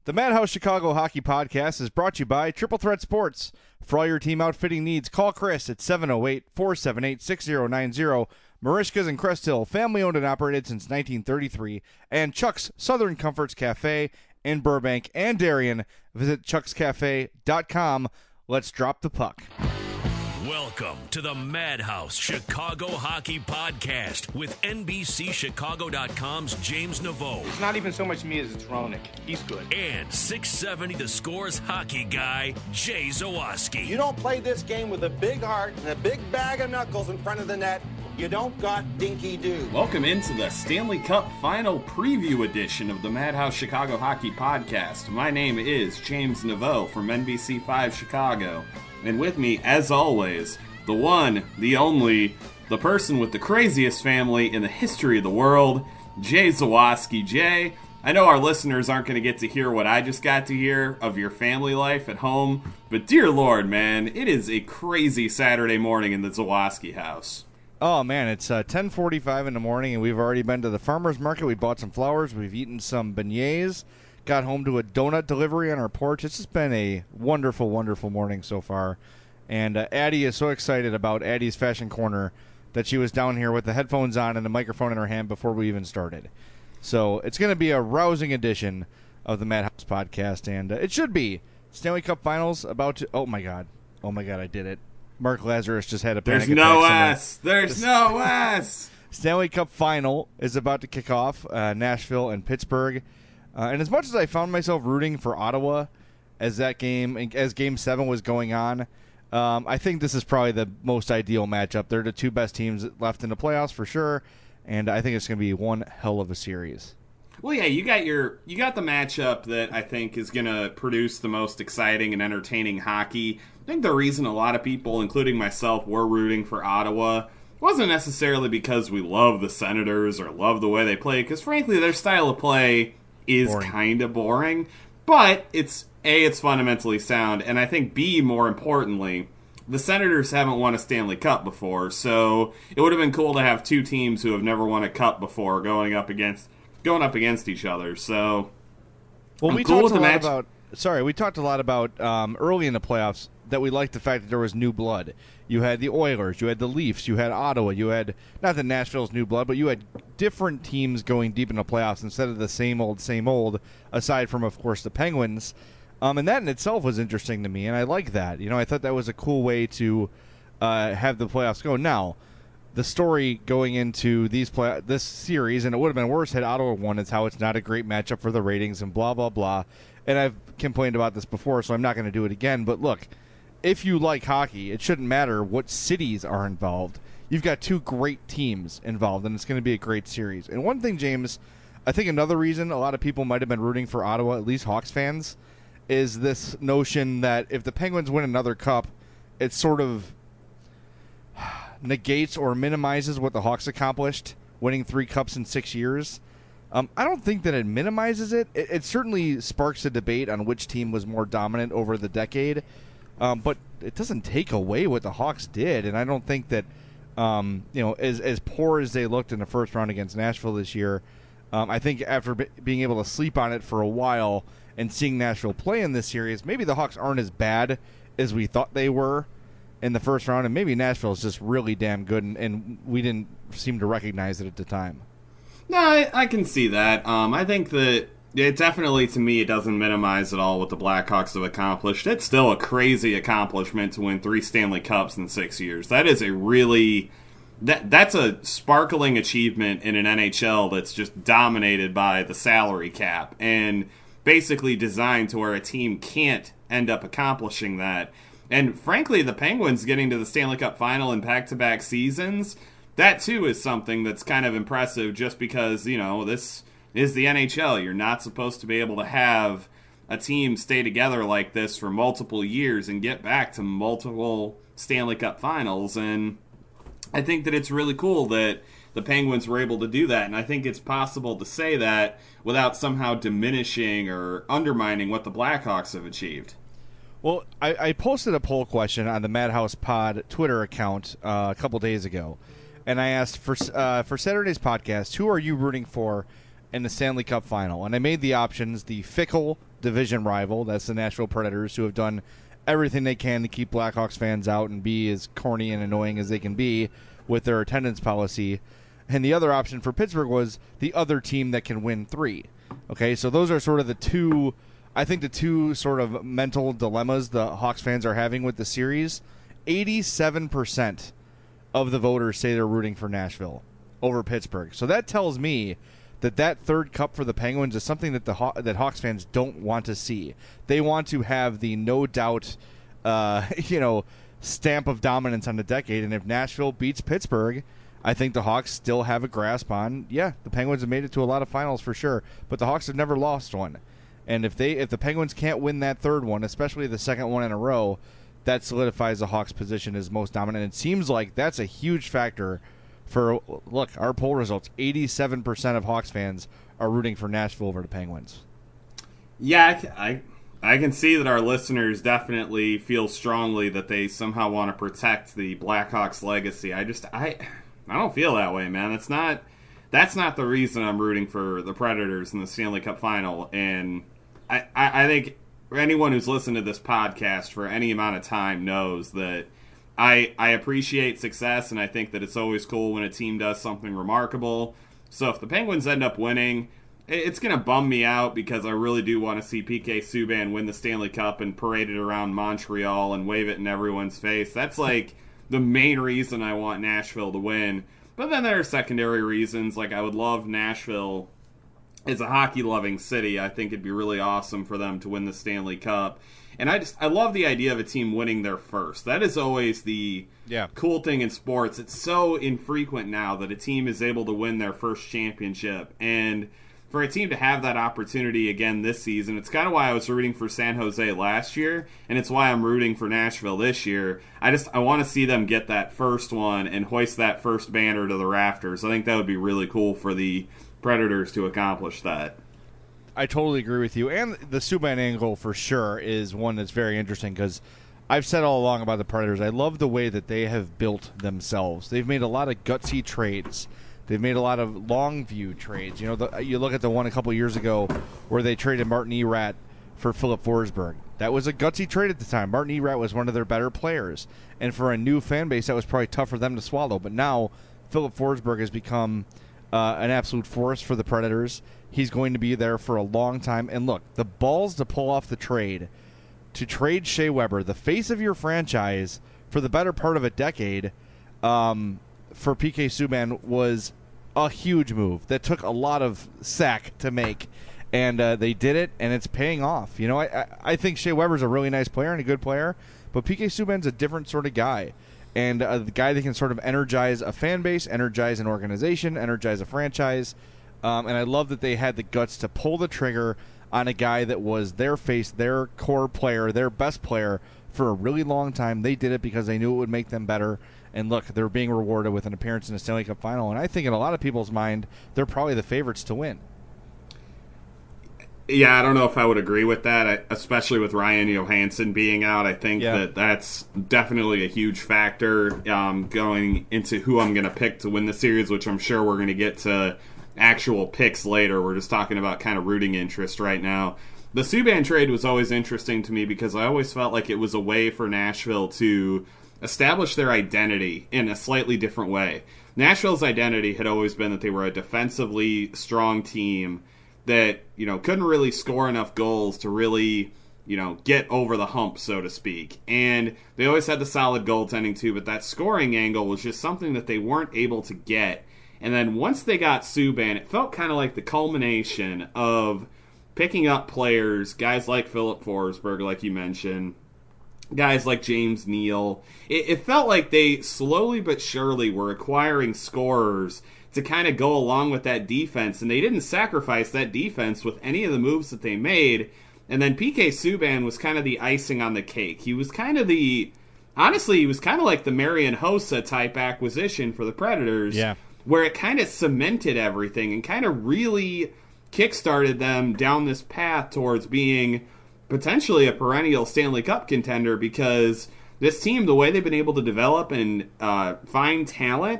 The Madhouse Chicago Hockey Podcast is brought to you by Triple Threat Sports. For all your team outfitting needs, call Chris at 708-478-6090. Marishka's in Crest Hill, family-owned and operated since 1933. And Chuck's Southern Comforts Cafe in Burbank and Darien. Visit chuckscafe.com. Let's drop the puck. Welcome to the Madhouse Chicago Hockey Podcast with NBCChicago.com's James Naveau. It's not even so much me as it's Roenick. He's good. And 670 The Score's hockey guy, Jay Zawaski. You don't play this game with a big heart and a big bag of knuckles in front of the net. You don't got dinky do. Welcome into the Stanley Cup Final Preview edition of the Madhouse Chicago Hockey Podcast. My name is James Naveau from NBC5 Chicago. And with me, as always, the one, the only, the person with the craziest family in the history of the world, Jay Zawaski. Jay, I know our listeners aren't going to get to hear what I just got to hear of your family life at home, but dear Lord, man, it is a crazy Saturday morning in the Zawaski house. Oh, man, it's 10:45 in the morning, and we've already been to the farmer's market. We bought some flowers. We've eaten some beignets. Got home to a donut delivery on our porch. It's just been a wonderful, wonderful morning so far. And Addie is so excited about Addie's Fashion Corner that she was down here with the headphones on and the microphone in her hand before we even started. So it's going to be a rousing edition of the Madhouse Podcast, and it should be. Stanley Cup Finals about to... Oh, my God, I did it. Mark Lazarus just had a panic attack. There's no S. Stanley Cup Final is about to kick off, Nashville and Pittsburgh. And as much as I found myself rooting for Ottawa as Game 7 was going on, I think this is probably the most ideal matchup. They're the two best teams left in the playoffs for sure, and I think it's going to be one hell of a series. Well, yeah, you got the matchup that I think is going to produce the most exciting and entertaining hockey. I think the reason a lot of people, including myself, were rooting for Ottawa wasn't necessarily because we love the Senators or love the way they play, because frankly, their style of play is kind of boring, but it's fundamentally sound, and I think B, more importantly, the Senators haven't won a Stanley Cup before, so it would have been cool to have two teams who have never won a cup before going up against each other. So, well, we talked a lot about early in the playoffs that we liked the fact that there was new blood. You had the Oilers, you had the Leafs, you had Ottawa, you had, not that Nashville's new blood, but you had different teams going deep in the playoffs instead of the same old, aside from, of course, the Penguins. And that in itself was interesting to me, and I like that. You know, I thought that was a cool way to have the playoffs go. Now, the story going into this series, and it would have been worse had Ottawa won, is how it's not a great matchup for the ratings and blah, blah, blah. And I've complained about this before, so I'm not going to do it again. But look, if you like hockey, it shouldn't matter what cities are involved. You've got two great teams involved, and it's going to be a great series. And one thing, James, I think another reason a lot of people might have been rooting for Ottawa, at least Hawks fans, is this notion that if the Penguins win another cup, it sort of negates or minimizes what the Hawks accomplished, winning 3 cups in 6 years. I don't think that it minimizes it. It certainly sparks a debate on which team was more dominant over the decade. But it doesn't take away what the Hawks did, and I don't think that, as poor as they looked in the first round against Nashville this year, I think after being able to sleep on it for a while and seeing Nashville play in this series, maybe the Hawks aren't as bad as we thought they were in the first round, and maybe Nashville is just really damn good, and we didn't seem to recognize it at the time. No, I can see that. I think that it definitely, to me, it doesn't minimize at all what the Blackhawks have accomplished. It's still a crazy accomplishment to win 3 Stanley Cups in 6 years. That is a really... That's a sparkling achievement in an NHL that's just dominated by the salary cap and basically designed to where a team can't end up accomplishing that. And frankly, the Penguins getting to the Stanley Cup final in back-to-back seasons, that too is something that's kind of impressive just because, this is the NHL. You're not supposed to be able to have a team stay together like this for multiple years and get back to multiple Stanley Cup finals. And I think that it's really cool that the Penguins were able to do that. And I think it's possible to say that without somehow diminishing or undermining what the Blackhawks have achieved. Well, I posted a poll question on the Madhouse Pod Twitter account a couple days ago. And I asked, for Saturday's podcast, who are you rooting for in the Stanley Cup final? And I made the options the fickle division rival. That's the Nashville Predators, who have done everything they can to keep Blackhawks fans out and be as corny and annoying as they can be with their attendance policy. And the other option for Pittsburgh was the other team that can win 3. Okay, so those are sort of the two sort of mental dilemmas the Hawks fans are having with the series. 87% of the voters say they're rooting for Nashville over Pittsburgh. So that tells me that third cup for the Penguins is something that that Hawks fans don't want to see. They want to have the no doubt, stamp of dominance on the decade. And if Nashville beats Pittsburgh, I think the Hawks still have a grasp on. Yeah, the Penguins have made it to a lot of finals for sure, but the Hawks have never lost one. And if the Penguins can't win that third one, especially the second one in a row, that solidifies the Hawks' position as most dominant. It seems like that's a huge factor for, look, our poll results, 87% of Hawks fans are rooting for Nashville over the Penguins. Yeah, I can see that our listeners definitely feel strongly that they somehow want to protect the Blackhawks legacy. I don't feel that way, man. That's not the reason I'm rooting for the Predators in the Stanley Cup Final. And I think anyone who's listened to this podcast for any amount of time knows that I appreciate success, and I think that it's always cool when a team does something remarkable. So if the Penguins end up winning, it's going to bum me out because I really do want to see PK Subban win the Stanley Cup and parade it around Montreal and wave it in everyone's face. That's like the main reason I want Nashville to win. But then there are secondary reasons. Like, I would love Nashville as a hockey-loving city. I think it'd be really awesome for them to win the Stanley Cup. And I love the idea of a team winning their first. That is always the cool thing in sports. It's so infrequent now that a team is able to win their first championship. And for a team to have that opportunity again this season, it's kind of why I was rooting for San Jose last year, and it's why I'm rooting for Nashville this year. I want to see them get that first one and hoist that first banner to the rafters. I think that would be really cool for the Predators to accomplish that. I totally agree with you. And the Subban angle for sure is one that's very interesting because I've said all along about the Predators, I love the way that they have built themselves. They've made a lot of gutsy trades. They've made a lot of long view trades. You look at the one a couple years ago where they traded Martin Erat for Philip Forsberg. That was a gutsy trade at the time. Martin Erat was one of their better players. And for a new fan base, that was probably tough for them to swallow. But now Philip Forsberg has become an absolute force for the Predators. He's going to be there for a long time. And look, the balls to pull off the trade, to trade Shea Weber, the face of your franchise, for the better part of a decade, for PK Subban was a huge move that took a lot of sack to make. And they did it, and it's paying off. I think Shea Weber's a really nice player and a good player, but PK Subban's a different sort of guy. And the guy that can sort of energize a fan base, energize an organization, energize a franchise. And I love that they had the guts to pull the trigger on a guy that was their face, their core player, their best player for a really long time. They did it because they knew it would make them better. And look, they're being rewarded with an appearance in the Stanley Cup Final. And I think in a lot of people's mind, they're probably the favorites to win. Yeah, I don't know if I would agree with that, especially with Ryan Johansson being out. I think that's definitely a huge factor going into who I'm going to pick to win the series, which I'm sure we're going to get to actual picks later. We're just talking about kind of rooting interest right now. The Subban trade was always interesting to me because I always felt like it was a way for Nashville to establish their identity in a slightly different way. Nashville's identity had always been that they were a defensively strong team that, couldn't really score enough goals to really, get over the hump, so to speak. And they always had the solid goaltending too, but that scoring angle was just something that they weren't able to get. And then once they got Subban, it felt kind of like the culmination of picking up players, guys like Philip Forsberg, like you mentioned, guys like James Neal. It felt like they slowly but surely were acquiring scorers to kind of go along with that defense, and they didn't sacrifice that defense with any of the moves that they made. And then PK Subban was kind of the icing on the cake. He was kind of honestly, like the Marian Hossa type acquisition for the Predators, where it kind of cemented everything and kind of really kickstarted them down this path towards being potentially a perennial Stanley Cup contender, because this team, the way they've been able to develop and find talent,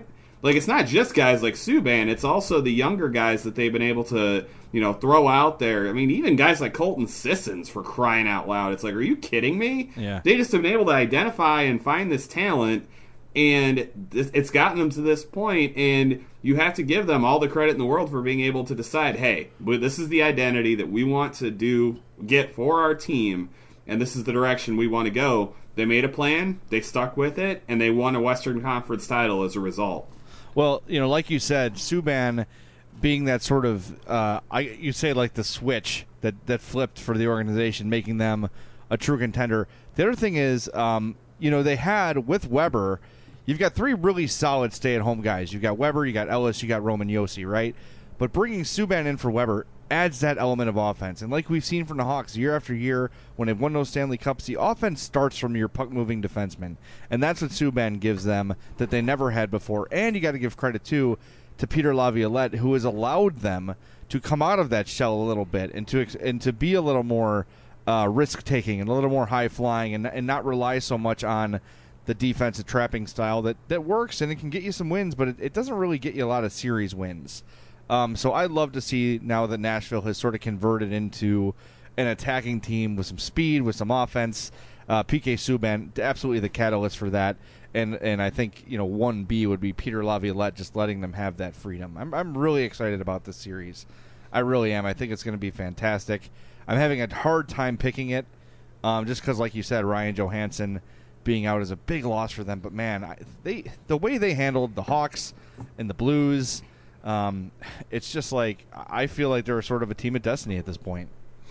like, it's not just guys like Subban, it's also the younger guys that they've been able to, throw out there. I mean, even guys like Colton Sissons, for crying out loud. It's like, are you kidding me? Yeah. They just have been able to identify and find this talent, and it's gotten them to this point, and you have to give them all the credit in the world for being able to decide, hey, this is the identity that we want to get for our team, and this is the direction we want to go. They made a plan, they stuck with it, and they won a Western Conference title as a result. Well, like you said, Subban being that sort of, you say like the switch that flipped for the organization, making them a true contender. The other thing is, they had, with Weber, you've got three really solid stay-at-home guys. You've got Weber, you got Ellis, you got Roman Josi, right? But bringing Subban in for Weber adds that element of offense. And like we've seen from the Hawks year after year, when they've won those Stanley Cups, the offense starts from your puck-moving defenseman. And that's what Subban gives them that they never had before. And you got to give credit, too, to Peter Laviolette, who has allowed them to come out of that shell a little bit and to be a little more risk-taking and a little more high-flying and not rely so much on the defensive trapping style that works, and it can get you some wins, but it doesn't really get you a lot of series wins. So I'd love to see now that Nashville has sort of converted into an attacking team with some speed, with some offense. PK Subban, absolutely the catalyst for that. And I think 1B would be Peter Laviolette just letting them have that freedom. I'm really excited about this series. I really am. I think it's going to be fantastic. I'm having a hard time picking it, just because, like you said, Ryan Johansson being out is a big loss for them. But man, the way they handled the Hawks and the Blues. It's just like I feel like they're sort of a team of destiny at this point.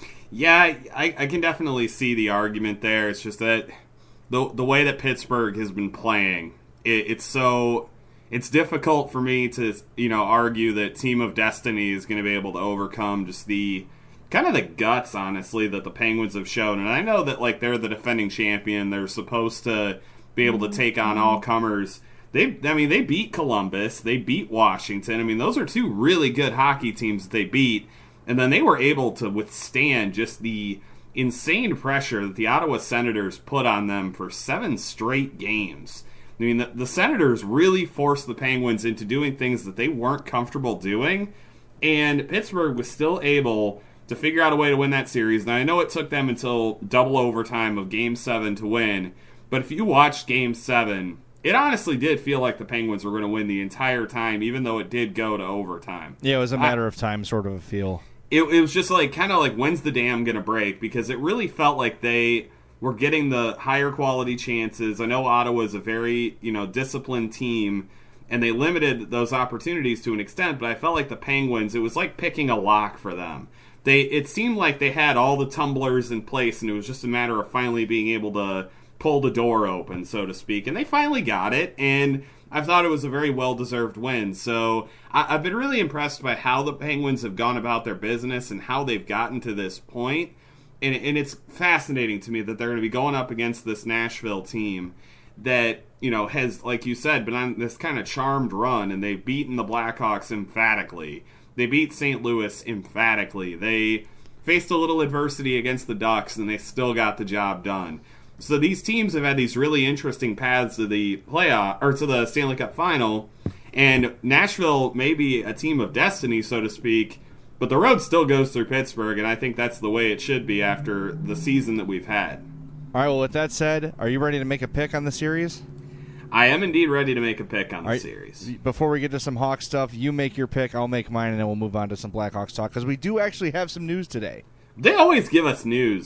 Yeah, I can definitely see the argument there. It's just that the way that Pittsburgh has been playing, it's difficult for me to argue that Team of Destiny is going to be able to overcome just the kind of the guts, honestly, that the Penguins have shown. And I know that they're the defending champion, they're supposed to be able to take on all comers. They beat Columbus. They beat Washington. I mean, those are two really good hockey teams that they beat. And then they were able to withstand just the insane pressure that the Ottawa Senators put on them for 7 straight games. I mean, the Senators really forced the Penguins into doing things that they weren't comfortable doing. And Pittsburgh was still able to figure out a way to win that series. Now, I know it took them until double overtime of Game 7 to win. But if you watched Game 7... it honestly did feel like the Penguins were going to win the entire time, even though it did go to overtime. Yeah, it was a matter of time sort of a feel. It was just kind of when's the dam going to break? Because it really felt like they were getting the higher quality chances. I know Ottawa is a very disciplined team, and they limited those opportunities to an extent, but I felt like the Penguins, it was like picking a lock for them. It seemed like they had all the tumblers in place, and it was just a matter of finally being able to pull the door open, so to speak. And they finally got it, and I thought it was a very well-deserved win. So I've been really impressed by how the Penguins have gone about their business and how they've gotten to this point. And it's fascinating to me that they're going to be going up against this Nashville team that, has, like you said, been on this kind of charmed run, and they've beaten the Blackhawks emphatically. They beat St. Louis emphatically. They faced a little adversity against the Ducks, and they still got the job done. So these teams have had these really interesting paths to the playoff or to the Stanley Cup final, and Nashville may be a team of destiny, so to speak, but the road still goes through Pittsburgh, and I think that's the way it should be after the season that we've had. All right, well, with that said, are you ready to make a pick on the series? I am indeed ready to make a pick on the series. Before we get to some Hawks stuff, you make your pick, I'll make mine, and then we'll move on to some Blackhawks talk, because we do actually have some news today. They always give us news,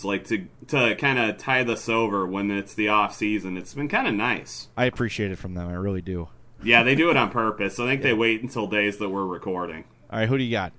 to kind of tide us over when it's the off season. It's been kind of nice. I appreciate it from them. I really do. Yeah, they do it on purpose. I think they wait until days that we're recording. All right, who do you got?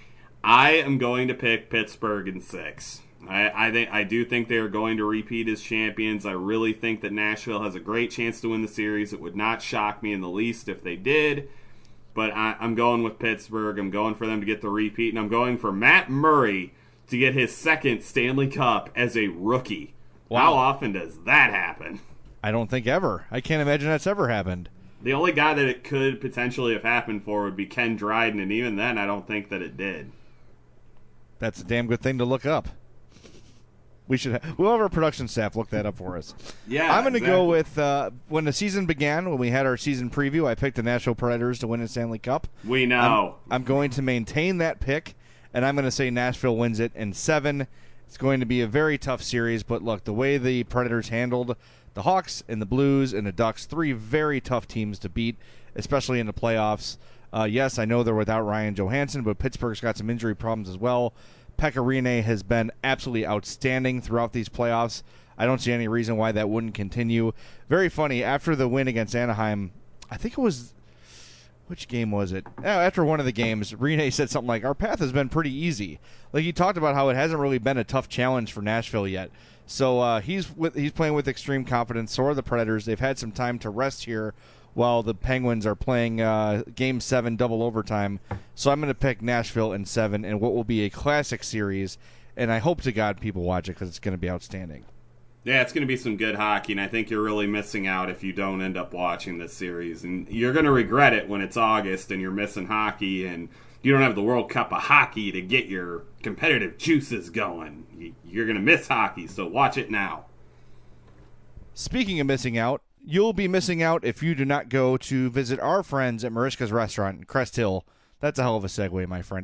I am going to pick Pittsburgh in 6. I do think they are going to repeat as champions. I really think that Nashville has a great chance to win the series. It would not shock me in the least if they did. But I'm going with Pittsburgh. I'm going for them to get the repeat, and I'm going for Matt Murray to get his second Stanley Cup as a rookie. Wow. How often does that happen? I don't think ever. I can't imagine that's ever happened. The only guy that it could potentially have happened for would be Ken Dryden, and even then I don't think that it did. That's a damn good thing to look up. We'll have our production staff look that up for us. Yeah, I'm going to go with when the season began, when we had our season preview, I picked the Nashville Predators to win the Stanley Cup. We know. I'm going to maintain that pick, and I'm going to say Nashville wins it in 7. It's going to be a very tough series, but look, the way the Predators handled the Hawks and the Blues and the Ducks, 3 very tough teams to beat, especially in the playoffs. Yes, I know they're without Ryan Johansson, but Pittsburgh's got some injury problems as well. Pekka Rinne has been absolutely outstanding throughout these playoffs. I don't see any reason why that wouldn't continue. Very funny, after the win against Anaheim, I think it was, which game was it? After one of the games, Rinne said something like, our path has been pretty easy. Like, he talked about how it hasn't really been a tough challenge for Nashville yet. So he's playing with extreme confidence. So are the Predators. They've had some time to rest here while the Penguins are playing Game 7 double overtime. So I'm going to pick Nashville in 7 in what will be a classic series, and I hope to God people watch it because it's going to be outstanding. Yeah, it's going to be some good hockey, and I think you're really missing out if you don't end up watching this series. And you're going to regret it when it's August and you're missing hockey and you don't have the World Cup of Hockey to get your competitive juices going. You're going to miss hockey, so watch it now. Speaking of missing out, you'll be missing out if you do not go to visit our friends at Mariska's Restaurant in Crest Hill. That's a hell of a segue, my friend.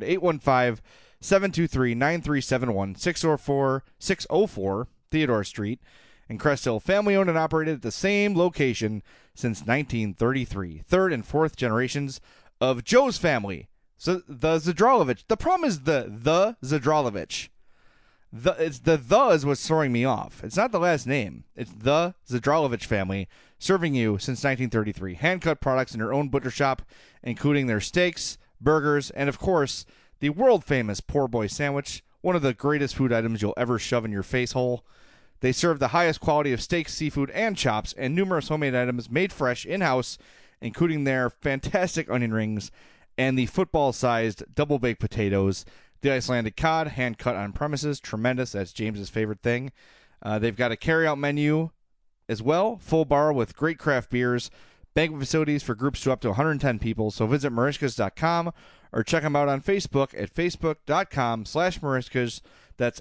815-723-9371, 604 Theodore Street in Crest Hill. Family-owned and operated at the same location since 1933. Third and fourth generations of Joe's family. So the Zadralovich. The problem is the Zadralovich. It's the is what's throwing me off. It's not the last name. It's the Zadralovich family, serving you since 1933. Hand-cut products in their own butcher shop, including their steaks, burgers, and, of course, the world-famous Poor Boy sandwich, one of the greatest food items you'll ever shove in your face hole. They serve the highest quality of steaks, seafood, and chops, and numerous homemade items made fresh in-house, including their fantastic onion rings and the football-sized double-baked potatoes. The Icelandic cod, hand-cut on premises, tremendous. That's James's favorite thing. They've got a carry-out menu as well, full bar with great craft beers, banquet facilities for groups to up to 110 people. So visit Mariska's.com or check them out on Facebook at facebook.com/Mariska's. That's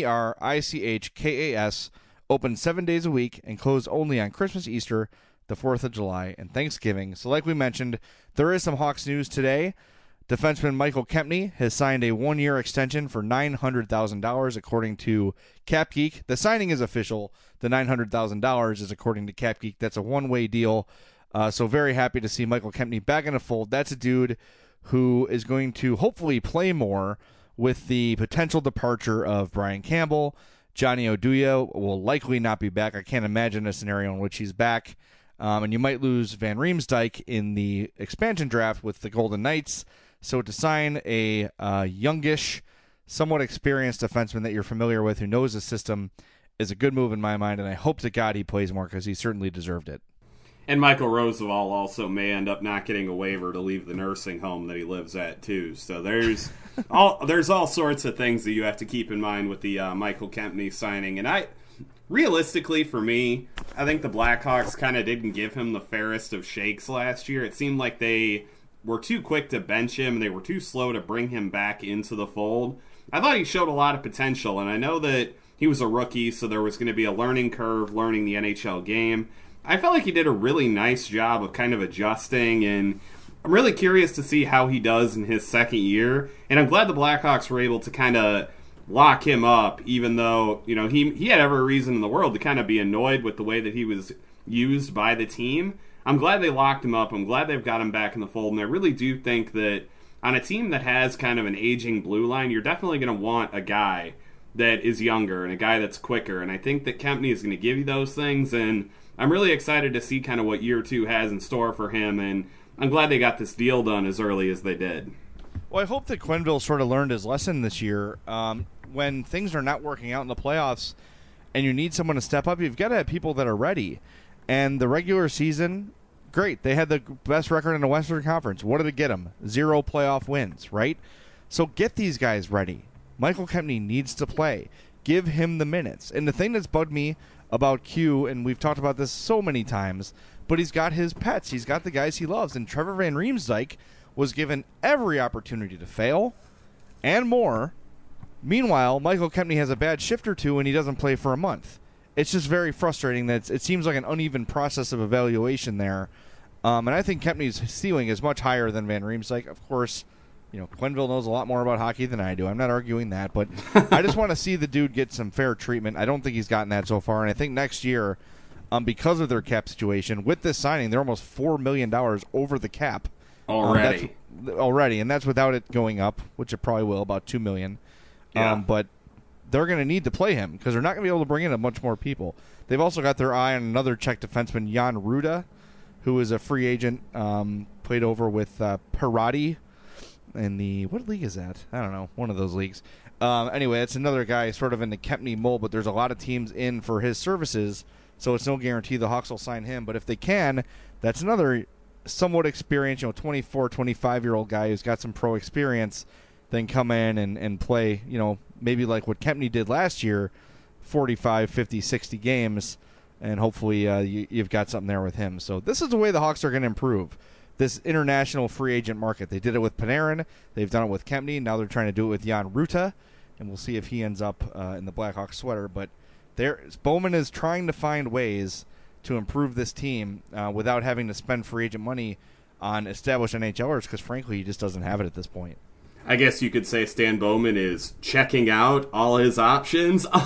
Merichkas. Open 7 days a week and closed only on Christmas, Easter, the 4th of July, and Thanksgiving. So like we mentioned, there is some Hawks news today. Defenseman Michael Kempny has signed a 1-year extension for $900,000, according to CapGeek. The signing is official. The $900,000 is according to CapGeek. That's a one-way deal. So very happy to see Michael Kempny back in the fold. That's a dude who is going to hopefully play more with the potential departure of Brian Campbell. Johnny Oduya will likely not be back. I can't imagine a scenario in which he's back. And you might lose Van Riemsdyk in the expansion draft with the Golden Knights. So to sign a youngish, somewhat experienced defenseman that you're familiar with who knows the system is a good move in my mind, and I hope to God he plays more because he certainly deserved it. And Michael Roosevelt also may end up not getting a waiver to leave the nursing home that he lives at, too. So there's all sorts of things that you have to keep in mind with the Michael Kempny signing. And realistically, for me, I think the Blackhawks kind of didn't give him the fairest of shakes last year. It seemed like they were too quick to bench him. They were too slow to bring him back into the fold. I thought he showed a lot of potential, and I know that he was a rookie, so there was going to be a learning curve learning the NHL game. I felt like he did a really nice job of kind of adjusting, and I'm really curious to see how he does in his second year. And I'm glad the Blackhawks were able to kind of lock him up, even though, you know, he had every reason in the world to kind of be annoyed with the way that he was used by the team. I'm glad they locked him up. I'm glad they've got him back in the fold, and I really do think that on a team that has kind of an aging blue line, you're definitely going to want a guy that is younger and a guy that's quicker, and I think that Kempny is going to give you those things, and I'm really excited to see kind of what year two has in store for him, and I'm glad they got this deal done as early as they did. Well, I hope that Quenneville sort of learned his lesson this year. When things are not working out in the playoffs and you need someone to step up, you've got to have people that are ready. And the regular season, great. They had the best record in the Western Conference. What did it get them? 0 playoff wins, right? So get these guys ready. Michael Kempny needs to play. Give him the minutes. And the thing that's bugged me about Q, and we've talked about this so many times, but he's got his pets. He's got the guys he loves. And Trevor Van Riemsdyk was given every opportunity to fail and more Meanwhile, Michael Kempny has a bad shift or two and he doesn't play for a month. It's just very frustrating that it seems like an uneven process of evaluation there. And I think Kempny's ceiling is much higher than Van Riemsdyk. Of course, Quenneville knows a lot more about hockey than I do. I'm not arguing that, but I just want to see the dude get some fair treatment. I don't think he's gotten that so far, and I think next year, because of their cap situation, with this signing, they're almost $4 million over the cap. Already, and that's without it going up, which it probably will, about $2 million. Yeah. But they're going to need to play him because they're not going to be able to bring in a bunch more people. They've also got their eye on another Czech defenseman, Jan Ruda, who is a free agent, played over with Parati in what league is that? I don't know, one of those leagues. Anyway, it's another guy sort of in the Kempny mold, but there's a lot of teams in for his services, so it's no guarantee the Hawks will sign him. But if they can, that's another somewhat experienced, 24, 25-year-old guy who's got some pro experience, then come in and play, maybe like what Kempny did last year, 45, 50, 60 games, and hopefully you've got something there with him. So this is the way the Hawks are going to improve this international free agent market. They did it with Panarin. They've done it with Kempny. Now they're trying to do it with Jan Ruta, and we'll see if he ends up in the Blackhawks sweater. But Bowman is trying to find ways to improve this team without having to spend free agent money on established NHLers because, frankly, he just doesn't have it at this point. I guess you could say Stan Bowman is checking out all his options. No,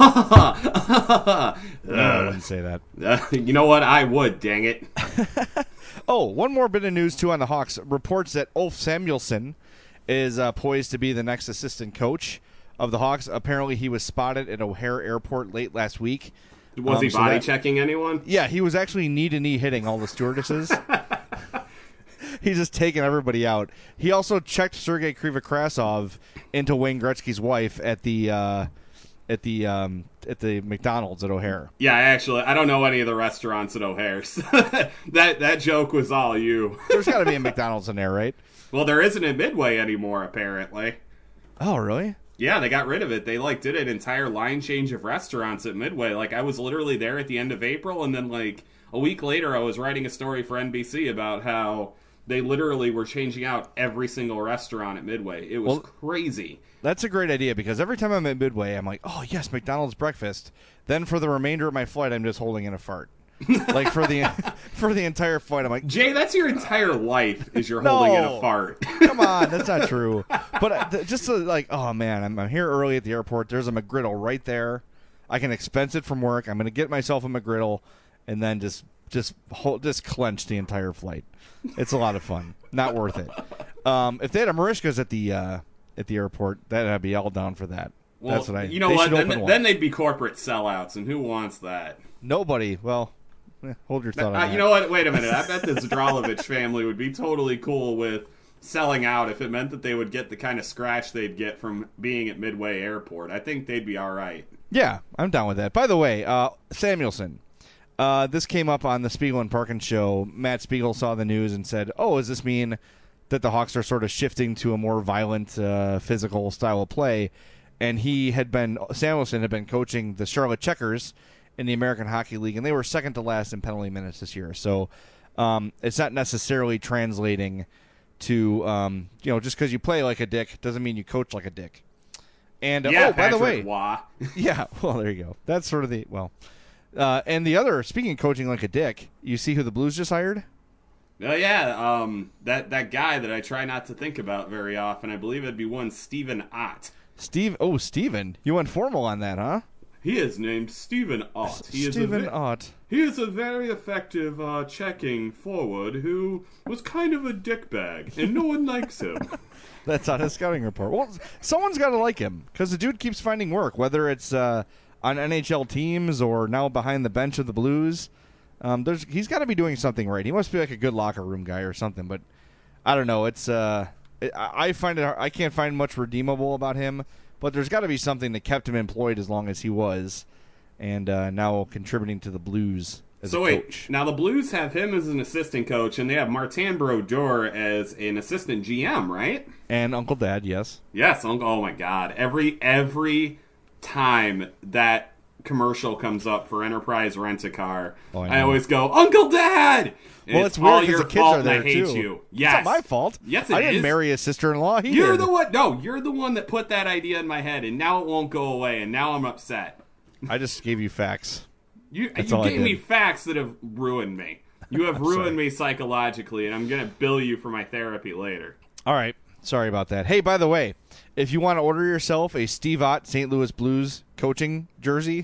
I wouldn't say that. You know what? I would, dang it. Oh, one more bit of news, too, on the Hawks. Reports that Ulf Samuelsson is poised to be the next assistant coach of the Hawks. Apparently, he was spotted at O'Hare Airport late last week. Was he body-checking anyone? Yeah, he was actually knee-to-knee hitting all the stewardesses. He's just taking everybody out. He also checked Sergei Krivokrasov into Wayne Gretzky's wife at the McDonald's at O'Hare. Yeah, actually, I don't know any of the restaurants at O'Hare's. that joke was all you. There's got to be a McDonald's in there, right? Well, there isn't at Midway anymore, apparently. Oh, really? Yeah, they got rid of it. They did an entire line change of restaurants at Midway. I was literally there at the end of April, and then a week later, I was writing a story for NBC about how they literally were changing out every single restaurant at Midway. It was crazy. That's a great idea because every time I'm at Midway, I'm like, oh, yes, McDonald's breakfast. Then for the remainder of my flight, I'm just holding in a fart. For the entire flight, I'm like, Jay, that's your entire life is you're holding in a fart. Come on, that's not true. But just oh, man, I'm here early at the airport. There's a McGriddle right there. I can expense it from work. I'm going to get myself a McGriddle and then just clench the entire flight. It's a lot of fun. Not worth it. If they had a Marishka's at the airport, I'd be all down for that. Well, that's what you know what? Then they'd be corporate sellouts, and who wants that? Nobody. Well, hold your thought on that. You know what? Wait a minute. I bet the Zdralovich family would be totally cool with selling out if it meant that they would get the kind of scratch they'd get from being at Midway Airport. I think they'd be all right. Yeah, I'm down with that. By the way, Samuelsson. This came up on the Spiegel and Parkins show. Matt Spiegel saw the news and said, oh, does this mean that the Hawks are sort of shifting to a more violent, physical style of play? And Samuelsson had been coaching the Charlotte Checkers in the American Hockey League, and they were second to last in penalty minutes this year. So it's not necessarily translating to, just because you play like a dick doesn't mean you coach like a dick. And, by the way, yeah, well, there you go. That's sort of and the other, speaking of coaching like a dick, you see who the Blues just hired? Oh, yeah, that guy that I try not to think about very often. I believe it'd be one Stephen Ott. Steven. You went formal on that, huh? He is named Stephen Ott. Stephen Ott. He is a very effective checking forward who was kind of a dickbag, and no one likes him. That's on his scouting report. Well, someone's got to like him, because the dude keeps finding work, whether it's on NHL teams or now behind the bench of the Blues. He's got to be doing something right. He must be like a good locker room guy or something, but I don't know. I find it. I can't find much redeemable about him, but there's got to be something that kept him employed as long as he was, and now contributing to the Blues as a coach. Now the Blues have him as an assistant coach, and they have Martin Brodeur as an assistant GM, right? And Uncle Dad, yes. Yes, Uncle. Oh my God! Every time that commercial comes up for Enterprise Rent-A-Car, I know. always go, Uncle Dad! And Well, it's weird because your the kids fault are there and I hate too. you. Yes. It's not my fault. Yes, I didn't marry his sister-in-law. You're did. the one. No, you're the one that put that idea in my head, and now it won't go away, and now I'm upset. I just gave you facts. You That's all I gave me did. facts that have ruined me. You have ruined me psychologically, and I'm going to bill you for my therapy later. All right. Sorry about that. Hey, by the way, if you want to order yourself a Steve Ott St. Louis Blues coaching jersey,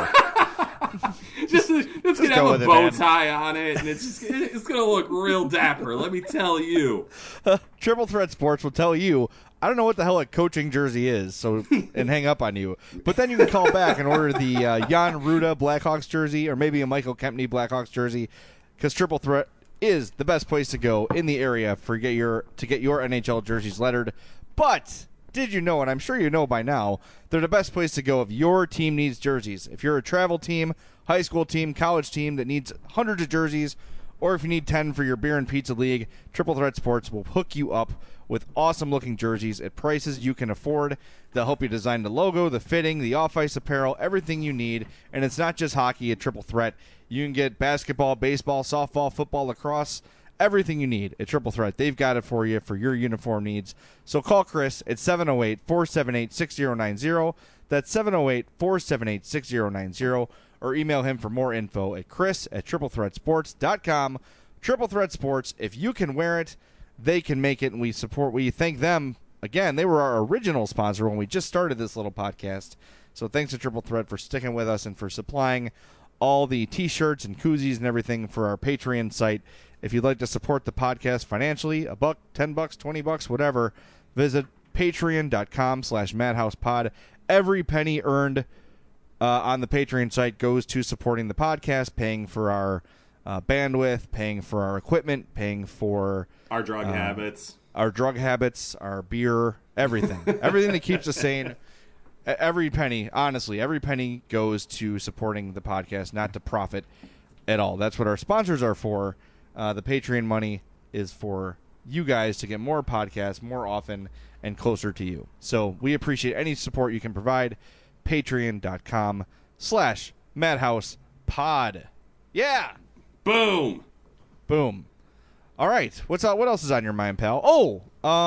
it's going to go have with a it, bow man. tie on it, and it's going to look real dapper, let me tell you. Triple Threat Sports will tell you, I don't know what the hell a coaching jersey is, and hang up on you. But then you can call back and order the Jan Ruda Blackhawks jersey, or maybe a Michael Kempney Blackhawks jersey, because Triple Threat is the best place to go in the area to get your NHL jerseys lettered. But did you know, and I'm sure you know by now, they're the best place to go if your team needs jerseys. If you're a travel team, high school team, college team that needs hundreds of jerseys, or if you need 10 for your beer and pizza league, Triple Threat Sports will hook you up with awesome-looking jerseys at prices you can afford. They'll help you design the logo, the fitting, the off-ice apparel, everything you need. And it's not just hockey at Triple Threat. You can get basketball, baseball, softball, football, lacrosse, everything you need at Triple Threat. They've got it for you for your uniform needs. So call Chris at 708-478-6090. That's 708-478-6090. Or email him for more info at chris@triplethreatsports.com. Triple Threat Sports, if you can wear it, they can make it, and we thank them. Again, they were our original sponsor when we just started this little podcast. So thanks to Triple Threat for sticking with us and for supplying all the T-shirts and koozies and everything for our Patreon site. If you'd like to support the podcast financially, $1, $10, $20, whatever, visit patreon.com/madhousepod. Every penny earned on the Patreon site goes to supporting the podcast, paying for our bandwidth, paying for our equipment, paying for Our drug habits, our beer, everything. Everything that keeps us sane. Every penny, honestly, every penny goes to supporting the podcast, not to profit at all. That's what our sponsors are for. The Patreon money is for you guys to get more podcasts more often and closer to you. So we appreciate any support you can provide. Patreon.com/MadhousePod. Yeah. boom. Boom. All right. What else is on your mind, pal? Oh,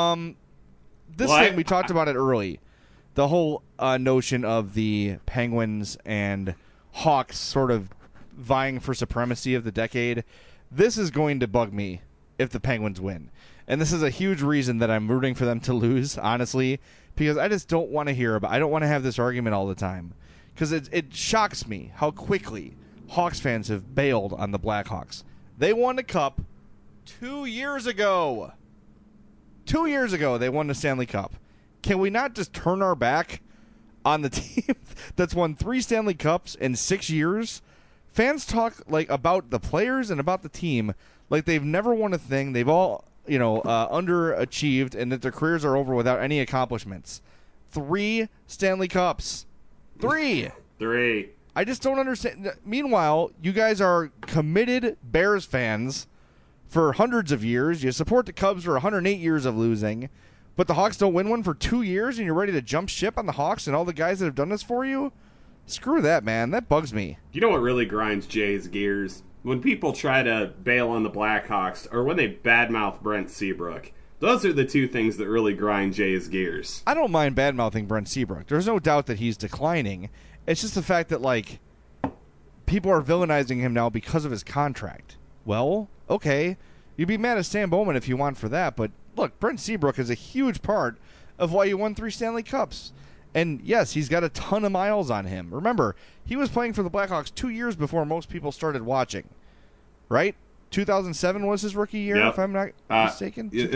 this What? thing, we talked about it early. The whole notion of the Penguins and Hawks sort of vying for supremacy of the decade. This is going to bug me if the Penguins win. And this is a huge reason that I'm rooting for them to lose, honestly, because I just don't want to hear about I don't want to have this argument all the time. Because it shocks me how quickly Hawks fans have bailed on the Blackhawks. They won the Cup 2 years ago. 2 years ago, they won the Stanley Cup. Can we not just turn our back on the team that's won 3 Stanley Cups in 6 years? Fans talk about the players and about the team like they've never won a thing. They've all, underachieved, and that their careers are over without any accomplishments. 3 Stanley Cups. 3. I just don't understand. Meanwhile, you guys are committed Bears fans for hundreds of years. You support the Cubs for 108 years of losing. But the Hawks don't win one for 2 years, and you're ready to jump ship on the Hawks and all the guys that have done this for you? Screw that, man. That bugs me. You know what really grinds Jay's gears? When people try to bail on the Blackhawks, or when they badmouth Brent Seabrook. Those are the two things that really grind Jay's gears. I don't mind badmouthing Brent Seabrook. There's no doubt that he's declining. It's just the fact that, people are villainizing him now because of his contract. Well, okay. You'd be mad at Stan Bowman if you want for that, but look, Brent Seabrook is a huge part of why you won 3 Stanley Cups. And yes, he's got a ton of miles on him. Remember, he was playing for the Blackhawks 2 years before most people started watching. Right? 2007 was his rookie year, Yep. if I'm not mistaken. No, it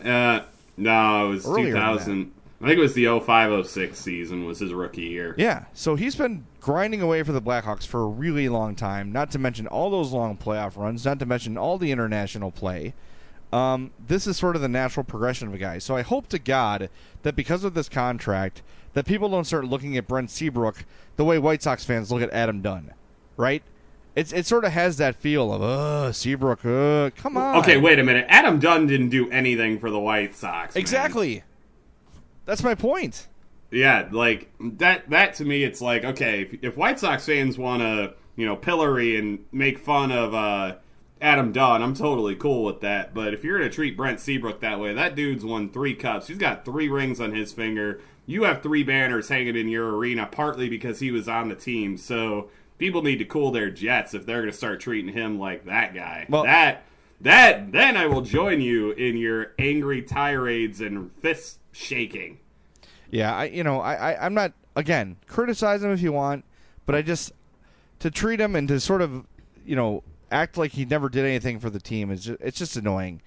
was Earlier 2000. I think it was the 05-06 season was his rookie year. Yeah, so he's been grinding away for the Blackhawks for a really long time, not to mention all those long playoff runs, not to mention all the international play. This is sort of the natural progression of a guy. So I hope to God that because of this contract, that people don't start looking at Brent Seabrook the way White Sox fans look at Adam Dunn, right? It sort of has that feel of, Seabrook, come on. Okay, wait a minute. Adam Dunn didn't do anything for the White Sox. Man. Exactly. That's my point. Yeah, like that to me, it's like, okay, if White Sox fans want to, pillory and make fun of Adam Dunn, I'm totally cool with that. But if you're going to treat Brent Seabrook that way, that dude's won 3 cups. He's got 3 rings on his finger. You have 3 banners hanging in your arena, partly because he was on the team. So people need to cool their jets if they're going to start treating him like that guy. Well, then I will join you in your angry tirades and fist shaking. Yeah, I'm not, again, criticize him if you want, but I just, to treat him and to sort of, act like he never did anything for the team, it's just annoying.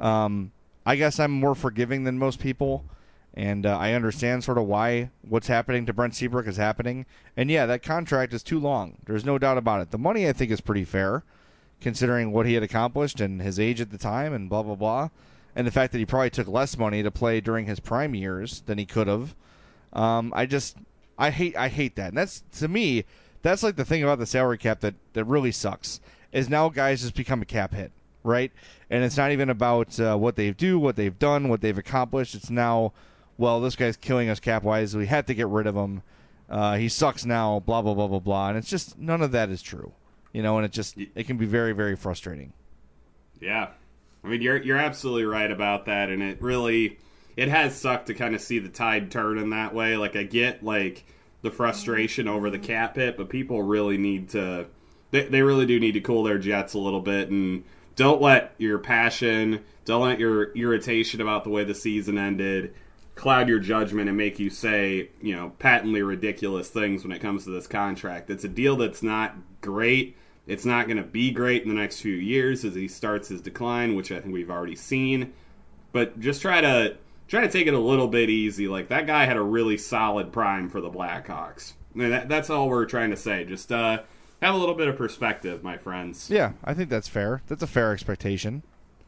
I guess I'm more forgiving than most people, and I understand sort of why what's happening to Brent Seabrook is happening. And yeah, that contract is too long. There's no doubt about it. The money, I think, is pretty fair, considering what he had accomplished and his age at the time and blah, blah, blah. And the fact that he probably took less money to play during his prime years than he could have. I hate that. And that's, to me, that's like the thing about the salary cap that really sucks, is now guys just become a cap hit, right? And it's not even about what they do, what they've done, what they've accomplished. It's now, well, this guy's killing us cap-wise. We had to get rid of him. He sucks now, blah, blah, blah, blah, blah. And it's just, none of that is true. And it can be very, very frustrating. Yeah. I mean, you're absolutely right about that, and it has sucked to kind of see the tide turn in that way. Like, I get, like, the frustration over the cap hit, but people really need to, they really do need to cool their jets a little bit, and don't let your passion, don't let your irritation about the way the season ended cloud your judgment and make you say, patently ridiculous things when it comes to this contract. It's a deal that's not great. It's not going to be great in the next few years as he starts his decline, which I think we've already seen. But just try to take it a little bit easy. Like, that guy had a really solid prime for the Blackhawks. I mean, that's all we're trying to say. Just have a little bit of perspective, my friends. Yeah, I think that's fair. That's a fair expectation.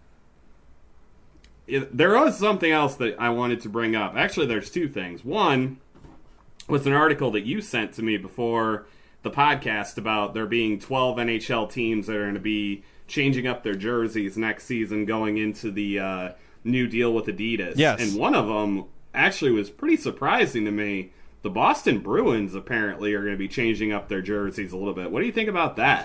There was something else that I wanted to bring up. Actually, there's 2 things. One was an article that you sent to me before the podcast about there being 12 NHL teams that are going to be changing up their jerseys next season going into the new deal with Adidas. Yes. And one of them actually was pretty surprising to me. The Boston Bruins apparently are going to be changing up their jerseys a little bit. What do you think about that?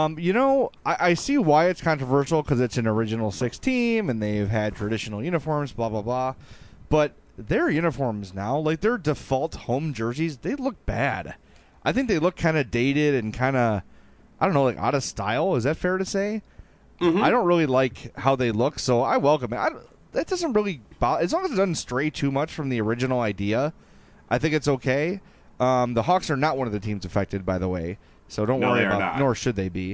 I see why it's controversial, because it's an original 6 team and they've had traditional uniforms, blah, blah, blah. But their uniforms now, like their default home jerseys, they look bad. I think they look kind of dated and kind of, I don't know, like out of style. Is that fair to say? Mm-hmm. I don't really like how they look, so I welcome it. That doesn't really bother, as long as it doesn't stray too much from the original idea. I think it's okay. The Hawks are not one of the teams affected, by the way, so don't worry about. Nor should they be.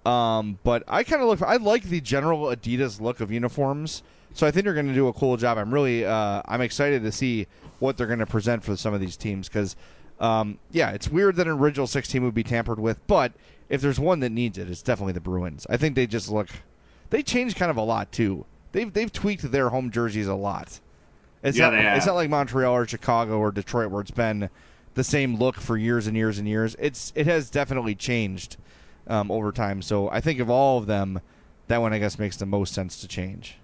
But I kind of I like the general Adidas look of uniforms, so I think they're going to do a cool job. I'm excited to see what they're going to present for some of these teams, because it's weird that an original 6 team would be tampered with, but if there's one that needs it, it's definitely the Bruins. I think they changed kind of a lot too. They've tweaked their home jerseys a lot. It's not like Montreal or Chicago or Detroit, where it's been the same look for years and years and years. It has definitely changed over time. So I think of all of them, that one I guess makes the most sense to change.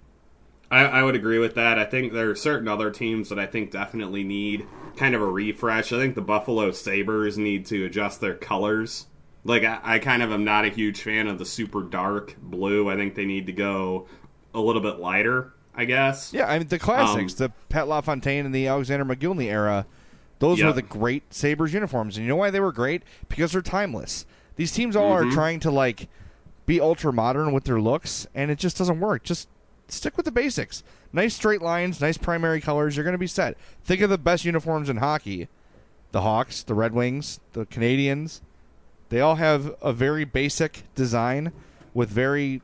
I would agree with that. I think there are certain other teams that I think definitely need kind of a refresh. I think the Buffalo Sabres need to adjust their colors. Like, I kind of am not a huge fan of the super dark blue. I think they need to go a little bit lighter, I guess. Yeah, I mean, the classics, the Pat LaFontaine and the Alexander McGillney era, those were the great Sabres uniforms. And you know why they were great? Because they're timeless. These teams all are trying to, be ultra-modern with their looks, and it just doesn't work. Just stick with the basics. Nice straight lines, nice primary colors. You're going to be set. Think of the best uniforms in hockey. The Hawks, the Red Wings, the Canadiens. They all have a very basic design with very,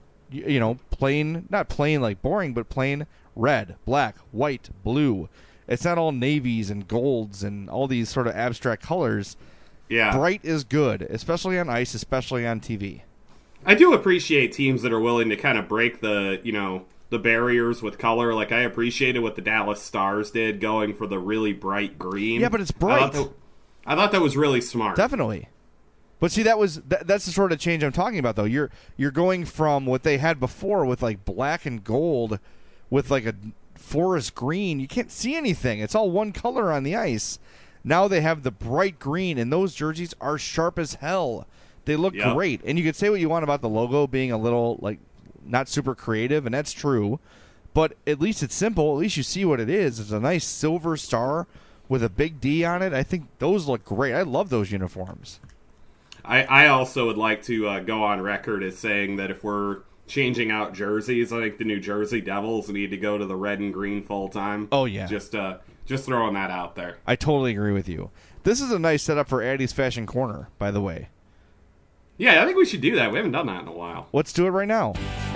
plain, not plain like boring, but plain red, black, white, blue. It's not all navies and golds and all these sort of abstract colors. Yeah. Bright is good, especially on ice, especially on TV. I do appreciate teams that are willing to kind of break the barriers with color. Like, I appreciated what the Dallas Stars did, going for the really bright green. Yeah, but it's bright. I thought that was really smart. Definitely. But see, that's the sort of change I'm talking about, though. You're going from what they had before with black and gold, with a forest green. You can't see anything. It's all one color on the ice. Now they have the bright green, and those jerseys are sharp as hell. They look great. And you could say what you want about the logo being a little, like, not super creative, and that's true. But at least it's simple. At least you see what it is. It's a nice silver star with a big D on it. I think those look great. I love those uniforms. I also would like to go on record as saying that if we're changing out jerseys, I think the New Jersey Devils need to go to the red and green full time. Oh, yeah. Just throwing that out there. I totally agree with you. This is a nice setup for Addie's Fashion Corner, by the way. Yeah, I think we should do that. We haven't done that in a while. Let's do it right now.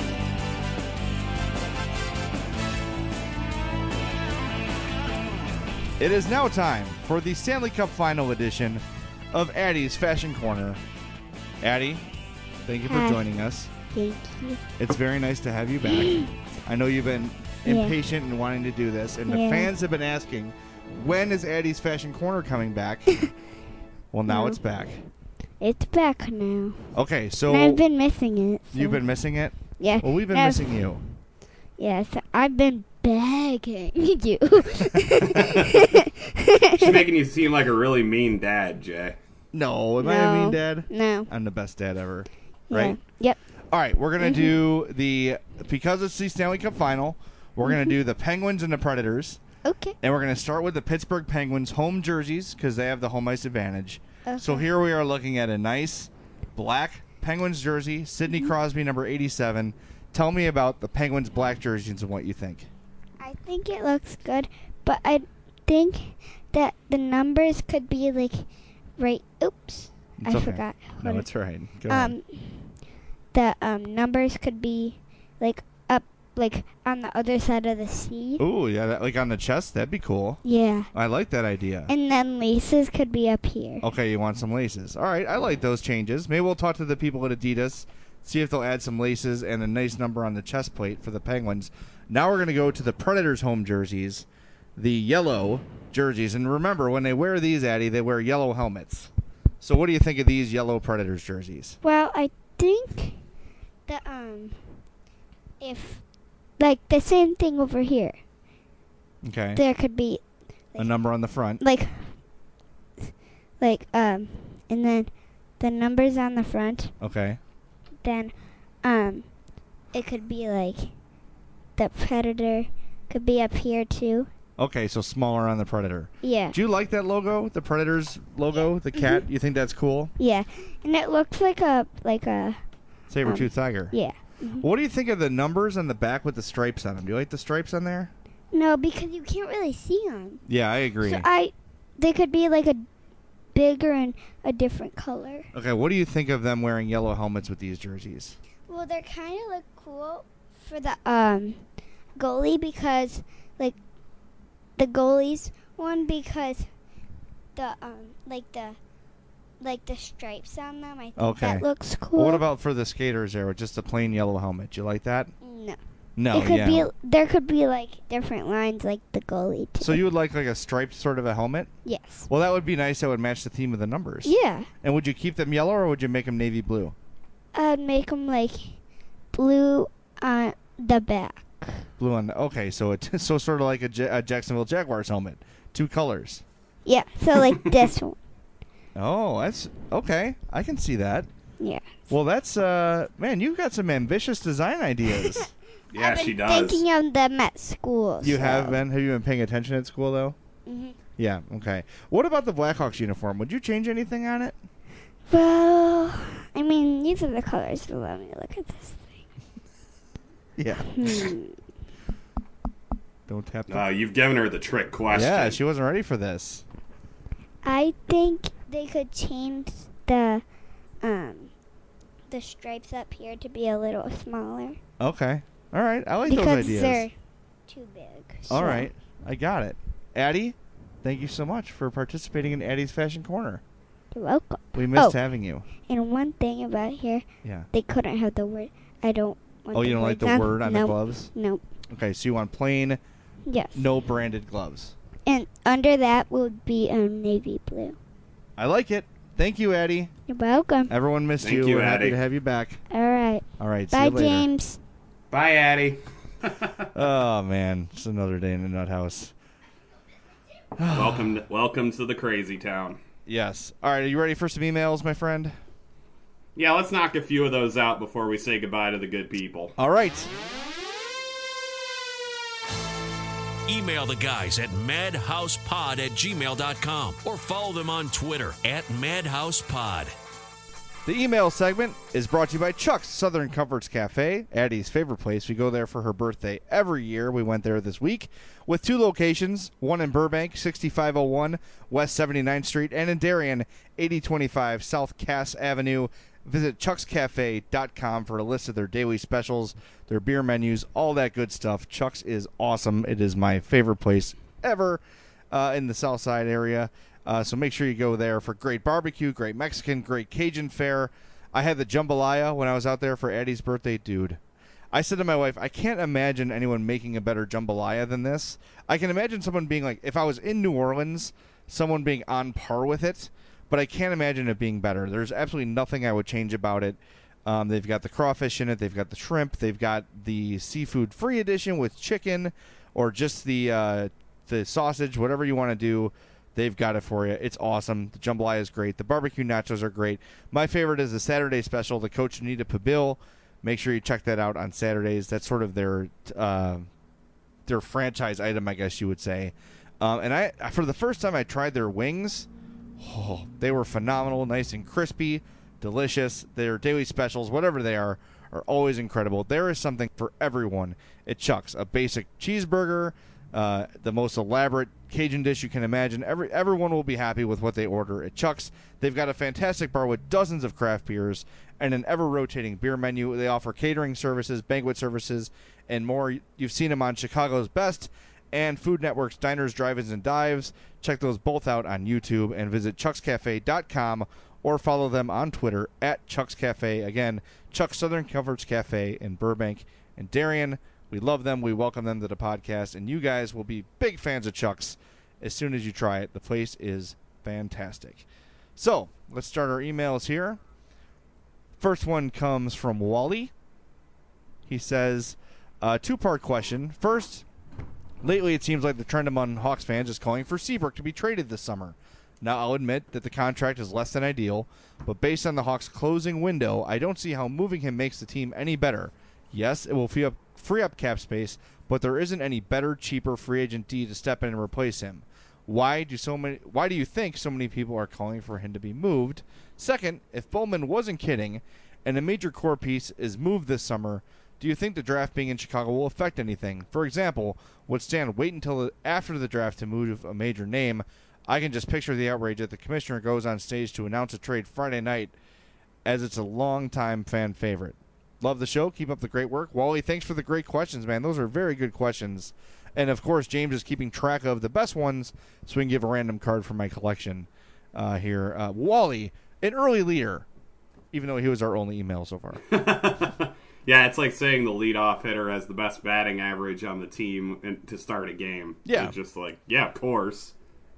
It is now time for the Stanley Cup Final Edition of Addie's Fashion Corner. Addie, thank you for joining us. Thank you. It's very nice to have you back. I know you've been impatient and wanting to do this, and the fans have been asking, when is Addie's Fashion Corner coming back? Well, now it's back. It's back now. Okay, so... And I've been missing it. So. You've been missing it? Yeah. Well, we've been missing you. Yes, I've been begging you. She's making you seem like a really mean dad, Jay. No, am I a mean dad? No. I'm the best dad ever, right? Yep. All right, we're going to do because it's the Stanley Cup Final, we're going to do the Penguins and the Predators. Okay. And we're going to start with the Pittsburgh Penguins home jerseys because they have the home ice advantage. Okay. So here we are looking at a nice black Penguins jersey, Sidney Crosby, number 87. Tell me about the Penguins black jerseys and what you think. I think it looks good, but I think that the numbers could be like right. Oops, It's okay. Forgot. No, it's all right. Go ahead. The numbers could be like up, like on the other side of the C. Ooh, yeah, like on the chest, that'd be cool. Yeah. I like that idea. And then laces could be up here. Okay, you want some laces. All right, I like those changes. Maybe we'll talk to the people at Adidas, see if they'll add some laces and a nice number on the chest plate for the Penguins. Now we're going to go to the Predators home jerseys, the yellow jerseys. And remember, when they wear these, Addie, they wear yellow helmets. So what do you think of these yellow Predators jerseys? Well, I think that if like the same thing over here. Okay. There could be a number on the front. And then the numbers on the front. Okay. Then it could be like the Predator could be up here too. Okay, so smaller on the Predator. Yeah. Do you like that logo, the Predators logo, the cat? You think that's cool? Yeah, and it looks like a saber-tooth tiger. Yeah. What do you think of the numbers on the back with the stripes on them? Do you like the stripes on there? No, because you can't really see them. Yeah, I agree. So they could be like a bigger and a different color. Okay, what do you think of them wearing yellow helmets with these jerseys? Well, they kind of look cool for the goalie because like the goalie's one because the the stripes on them. I think that looks cool. Well, what about for the skaters there with just a plain yellow helmet? You like that? No. No, it could be there could be like different lines like the goalie too. So you would like a striped sort of a helmet? Yes. Well, that would be nice. That would match the theme of the numbers. Yeah. And would you keep them yellow or would you make them navy blue? I'd make them like blue on the back. Blue on the... Okay, so it's so sort of like a Jacksonville Jaguars helmet. Two colors. Yeah, so like this one. Oh, that's... Okay, I can see that. Yeah. Well, that's... Man, you've got some ambitious design ideas. Yeah, she does. I've been thinking of them at school. You have been? Have you been paying attention at school, though? Mm-hmm. Yeah, okay. What about the Blackhawks uniform? Would you change anything on it? Well, I mean, these are the colors, so let me look at this thing. Yeah. Don't tap the... You've given her the trick question. Yeah, she wasn't ready for this. I think they could change the stripes up here to be a little smaller. Okay. All right. I like those ideas. Because they're too big. So. All right. I got it. Addie, thank you so much for participating in Addie's Fashion Corner. You're welcome. We missed having you. And one thing about here, yeah, they couldn't have the word. I don't want you don't like the word on the gloves? Nope. Okay, so you want plain, yes, no branded gloves. And under that would be navy blue. I like it. Thank you, Addie. You're welcome. Everyone missed Thank you. you, We're happy Addie. to have you back. All right. All right. Bye, see you later. James. Bye, Addie. Oh, man. It's another day in the nut house. Welcome to the crazy town. Yes. All right, are you ready for some emails, my friend? Yeah, let's knock a few of those out before we say goodbye to the good people. All right. Email the guys at madhousepod@gmail.com or follow them on Twitter @madhousepod. The email segment is brought to you by Chuck's Southern Comforts Cafe, Addie's favorite place. We go there for her birthday every year. We went there this week with 2 locations, one in Burbank, 6501 West 79th Street, and in Darien, 8025 South Cass Avenue. Visit chuckscafe.com for a list of their daily specials, their beer menus, all that good stuff. Chuck's is awesome. It is my favorite place ever in the South Side area. So make sure you go there for great barbecue, great Mexican, great Cajun fare. I had the jambalaya when I was out there for Addie's birthday. Dude, I said to my wife, I can't imagine anyone making a better jambalaya than this. I can imagine someone being like, if I was in New Orleans, someone being on par with it, but I can't imagine it being better. There's absolutely nothing I would change about it. They've got the crawfish in it. They've got the shrimp. They've got the seafood-free edition with chicken or just the sausage, whatever you want to do. They've got it for you. It's awesome. The jambalaya is great. The barbecue nachos are great. My favorite is the Saturday special, the Cochinita Pibil. Make sure you check that out on Saturdays. That's sort of their franchise item, I guess you would say. And I, for the first time I tried their wings, they were phenomenal, nice and crispy, delicious. Their daily specials, whatever they are always incredible. There is something for everyone at Chuck's. A basic cheeseburger, the most elaborate Cajun dish you can imagine. Everyone will be happy with what they order at Chuck's. They've got a fantastic bar with dozens of craft beers and an ever-rotating beer menu. They offer catering services, banquet services, and more. You've seen them on Chicago's Best and Food Network's Diners, Drive-Ins, and Dives. Check those both out on YouTube and visit chuckscafe.com or follow them on Twitter at Chuck's Cafe. Again, Chuck's Southern Comforts Cafe in Burbank and Darien. We love them. We welcome them to the podcast, and you guys will be big fans of Chuck's as soon as you try it. The place is fantastic. So let's start our emails here. First one comes from Wally. He says, 2-part question. First, lately it seems like the trend among Hawks fans is calling for Seabrook to be traded this summer. Now, I'll admit that the contract is less than ideal, but based on the Hawks' closing window, I don't see how moving him makes the team any better. Yes, it will free up cap space, but there isn't any better, cheaper free agent D to step in and replace him. Why do you think so many people are calling for him to be moved? Second, if Bowman wasn't kidding and a major core piece is moved this summer, do you think the draft being in Chicago will affect anything? For example, would Stan wait until after the draft to move a major name? I can just picture the outrage that the commissioner goes on stage to announce a trade Friday night, as it's a long-time fan favorite. Love the show. Keep up the great work. Wally, thanks for the great questions, man. Those are very good questions. And, of course, James is keeping track of the best ones so we can give a random card from my collection here. Wally, an early leader, even though he was our only email so far. Yeah, it's like saying the leadoff hitter has the best batting average on the team to start a game. Yeah. It's just like, yeah, of course.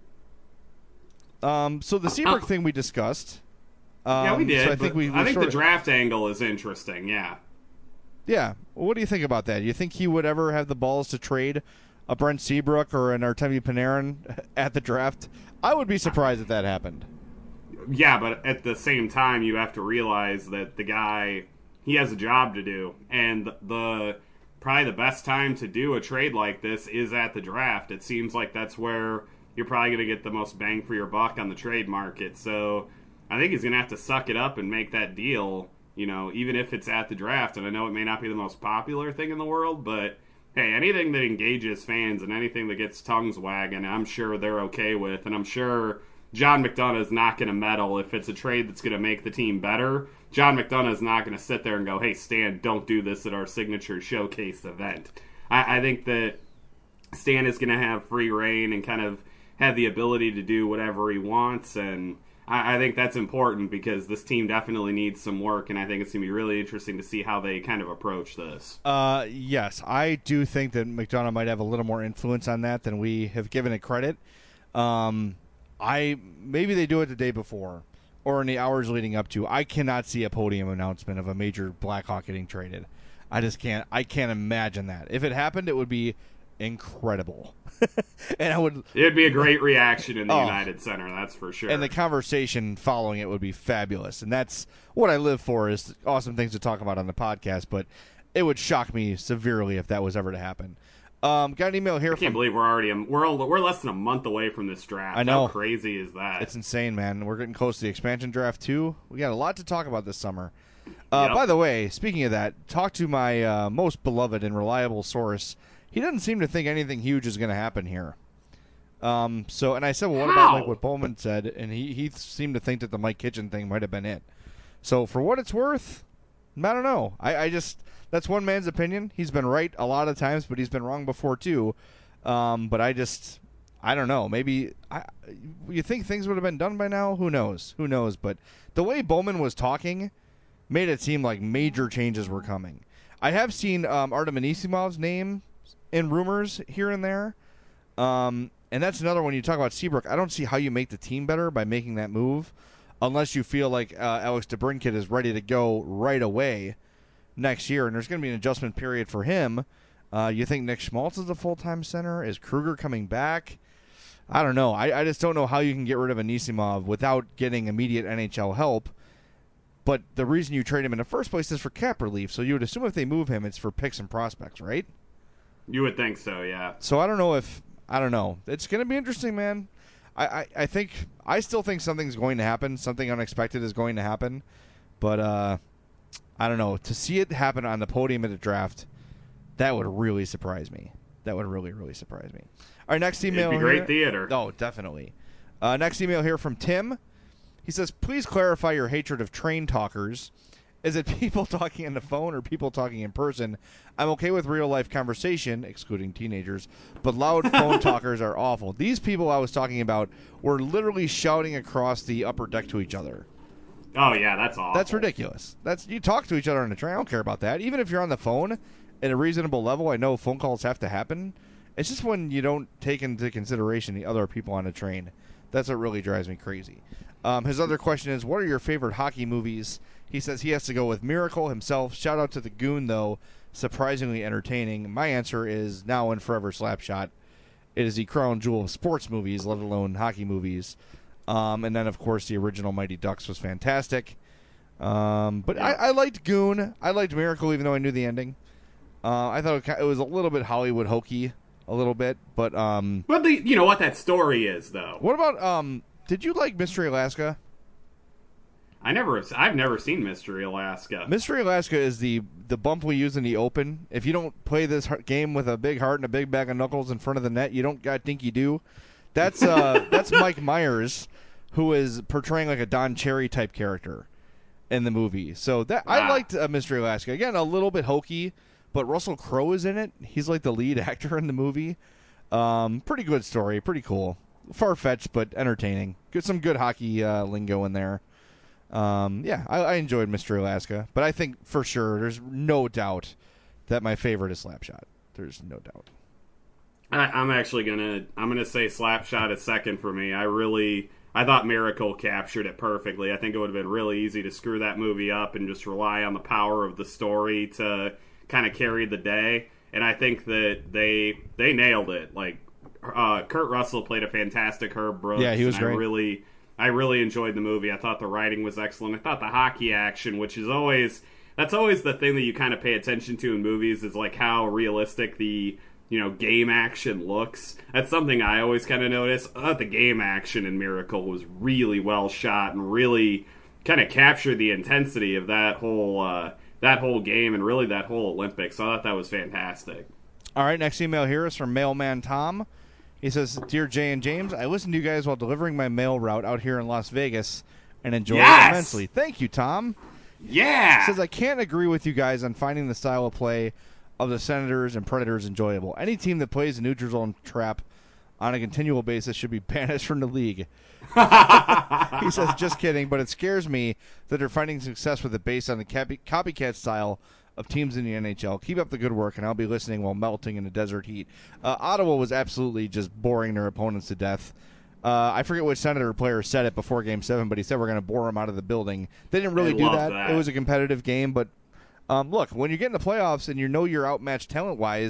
So the Seabrook thing we discussed. Yeah, we did. So I think the draft angle is interesting, yeah. Yeah. Well, what do you think about that? Do you think he would ever have the balls to trade a Brent Seabrook or an Artemi Panarin at the draft? I would be surprised if that happened. Yeah, but at the same time, you have to realize that the guy, he has a job to do. And probably the best time to do a trade like this is at the draft. It seems like that's where you're probably going to get the most bang for your buck on the trade market. So I think he's going to have to suck it up and make that deal, even if it's at the draft. And I know it may not be the most popular thing in the world, but hey, anything that engages fans and anything that gets tongues wagging, I'm sure they're okay with. And I'm sure John McDonough is not going to meddle if it's a trade that's going to make the team better. John McDonough is not going to sit there and go, hey, Stan, don't do this at our signature showcase event. I think that Stan is going to have free reign and kind of have the ability to do whatever he wants, and I think that's important because this team definitely needs some work, and I think it's going to be really interesting to see how they kind of approach this. Yes, I do think that McDonough might have a little more influence on that than we have given it credit. Maybe they do it the day before or in the hours leading up to. I cannot see a podium announcement of a major Blackhawk getting traded. I just can't. I can't imagine that. If it happened, it would be incredible. And it'd be a great reaction in the United Center, that's for sure. And the conversation following it would be fabulous. And that's what I live for, is awesome things to talk about on the podcast. But it would shock me severely if that was ever to happen. Got an email here. I can't believe we're less than a month away from this draft. I know. How crazy is that? It's insane, man. We're getting close to the expansion draft too. We got a lot to talk about this summer. By the way, speaking of that, talk to my most beloved and reliable source. He doesn't seem to think anything huge is going to happen here. And I said, well, what about like what Bowman said? And he seemed to think that the Mike Kitchen thing might have been it. So for what it's worth, I don't know. I just, that's one man's opinion. He's been right a lot of times, but he's been wrong before too. But I don't know. Maybe you think things would have been done by now? Who knows? But the way Bowman was talking made it seem like major changes were coming. I have seen Artem Anisimov's name in rumors here and there. And that's another one. You talk about Seabrook. I don't see how you make the team better by making that move unless you feel like Alex DeBrincat is ready to go right away next year. And there's going to be an adjustment period for him. You think Nick Schmaltz is a full-time center? Is Kruger coming back? I don't know. I just don't know how you can get rid of Anisimov without getting immediate NHL help. But the reason you trade him in the first place is for cap relief. So you would assume if they move him, it's for picks and prospects, right? You would think so, yeah. So I don't know. It's going to be interesting, man. I still think something's going to happen. Something unexpected is going to happen. But I don't know. To see it happen on the podium at the draft, that would really surprise me. That would really, really surprise me. Our next email. It'd be great theater. Oh, definitely. Next email here from Tim. He says, please clarify your hatred of train talkers. Is it people talking on the phone or people talking in person? I'm okay with real-life conversation, excluding teenagers, but loud phone talkers are awful. These people I was talking about were literally shouting across the upper deck to each other. Oh, yeah, that's awful. That's ridiculous. You talk to each other on the train. I don't care about that. Even if you're on the phone at a reasonable level, I know phone calls have to happen. It's just when you don't take into consideration the other people on the train. That's what really drives me crazy. His other question is, what are your favorite hockey movies? He says he has to go with Miracle himself. Shout out to the Goon, though. Surprisingly entertaining. My answer is now and forever Slapshot. It is the crown jewel of sports movies, let alone hockey movies. And then, of course, the original Mighty Ducks was fantastic. But yeah. I liked Goon. I liked Miracle, even though I knew the ending. I thought it was a little bit Hollywood hokey, a little bit. But you know what that story is, though. What about did you like Mystery Alaska? I've never seen Mystery Alaska. Mystery Alaska is the bump we use in the open. If you don't play this game with a big heart and a big bag of knuckles in front of the net, you don't got dinky do. That's Mike Myers, who is portraying like a Don Cherry type character in the movie. So I liked Mystery Alaska. Again, a little bit hokey, but Russell Crowe is in it. He's like the lead actor in the movie. Pretty good story. Pretty cool. Far-fetched, but entertaining. Some good hockey lingo in there. I enjoyed Mystery Alaska, but I think for sure there's no doubt that my favorite is Slapshot. There's no doubt. I'm actually gonna say Slapshot is second for me. I thought Miracle captured it perfectly. I think it would have been really easy to screw that movie up and just rely on the power of the story to kind of carry the day. And I think that they nailed it. Like Kurt Russell played a fantastic Herb Brooks. Yeah, he was great. I really enjoyed the movie. I thought the writing was excellent. I thought the hockey action, which is always the thing that you kind of pay attention to in movies, is like how realistic the game action looks. That's something I always kind of notice. I thought the game action in Miracle was really well shot and really kind of captured the intensity of that whole game and really that whole Olympics. So I thought that was fantastic. All right, next email here is from Mailman Tom. He says, Dear Jay and James, I listened to you guys while delivering my mail route out here in Las Vegas and enjoyed it immensely. Thank you, Tom. Yeah. He says, I can't agree with you guys on finding the style of play of the Senators and Predators enjoyable. Any team that plays a neutral zone trap on a continual basis should be banished from the league. He says, just kidding, but it scares me that they're finding success with it based on the copycat style of teams in the NHL. Keep up the good work, and I'll be listening while melting in the desert heat. Ottawa was absolutely just boring their opponents to death. I forget which Senator player said it before Game 7, but he said we're going to bore them out of the building. They didn't really do that. It was a competitive game, but look, when you get in the playoffs and you know you're outmatched talent-wise,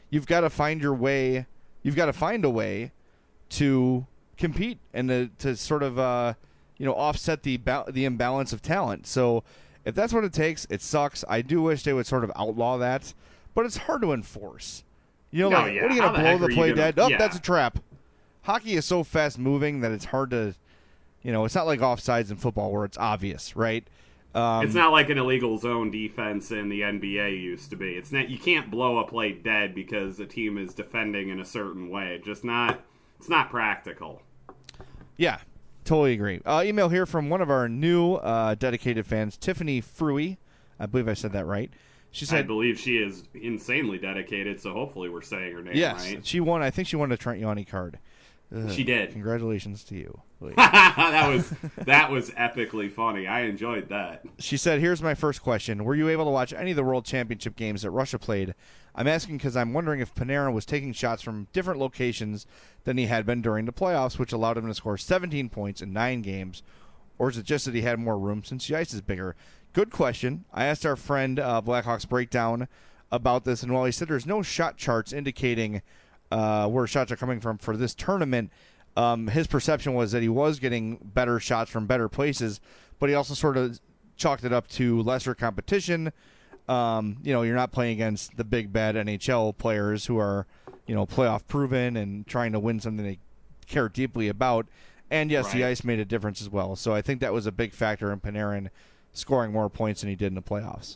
you've got to find your way. You've got to find a way to compete and to sort of offset the imbalance of talent. So if that's what it takes, it sucks. I do wish they would sort of outlaw that, but it's hard to enforce. What are you going to blow the play dead? Oh, that's a trap. Hockey is so fast moving that it's hard to, it's not like offsides in football where it's obvious, right? It's not like an illegal zone defense in the NBA used to be. It's not. You can't blow a play dead because the team is defending in a certain way. It's not practical. Yeah, totally agree. Email here from one of our new dedicated fans, Tiffany Fruey. I believe I said that right. She said, I believe she is insanely dedicated, so hopefully we're saying her name right. Yes, she won. I think she won a Trent Yanni card. She did. Congratulations to you. that was epically funny. I enjoyed that. She said, here's my first question. Were you able to watch any of the World Championship games that Russia played? I'm asking because I'm wondering if Panarin was taking shots from different locations than he had been during the playoffs, which allowed him to score 17 points in 9 games. Or is it just that he had more room since the ice is bigger? Good question. I asked our friend Blackhawks Breakdown about this, and while he said there's no shot charts indicating where shots are coming from for this tournament, his perception was that he was getting better shots from better places, but he also sort of chalked it up to lesser competition. You're not playing against the big bad NHL players who are, playoff proven and trying to win something they care deeply about. And yes, The ice made a difference as well. So I think that was a big factor in Panarin scoring more points than he did in the playoffs.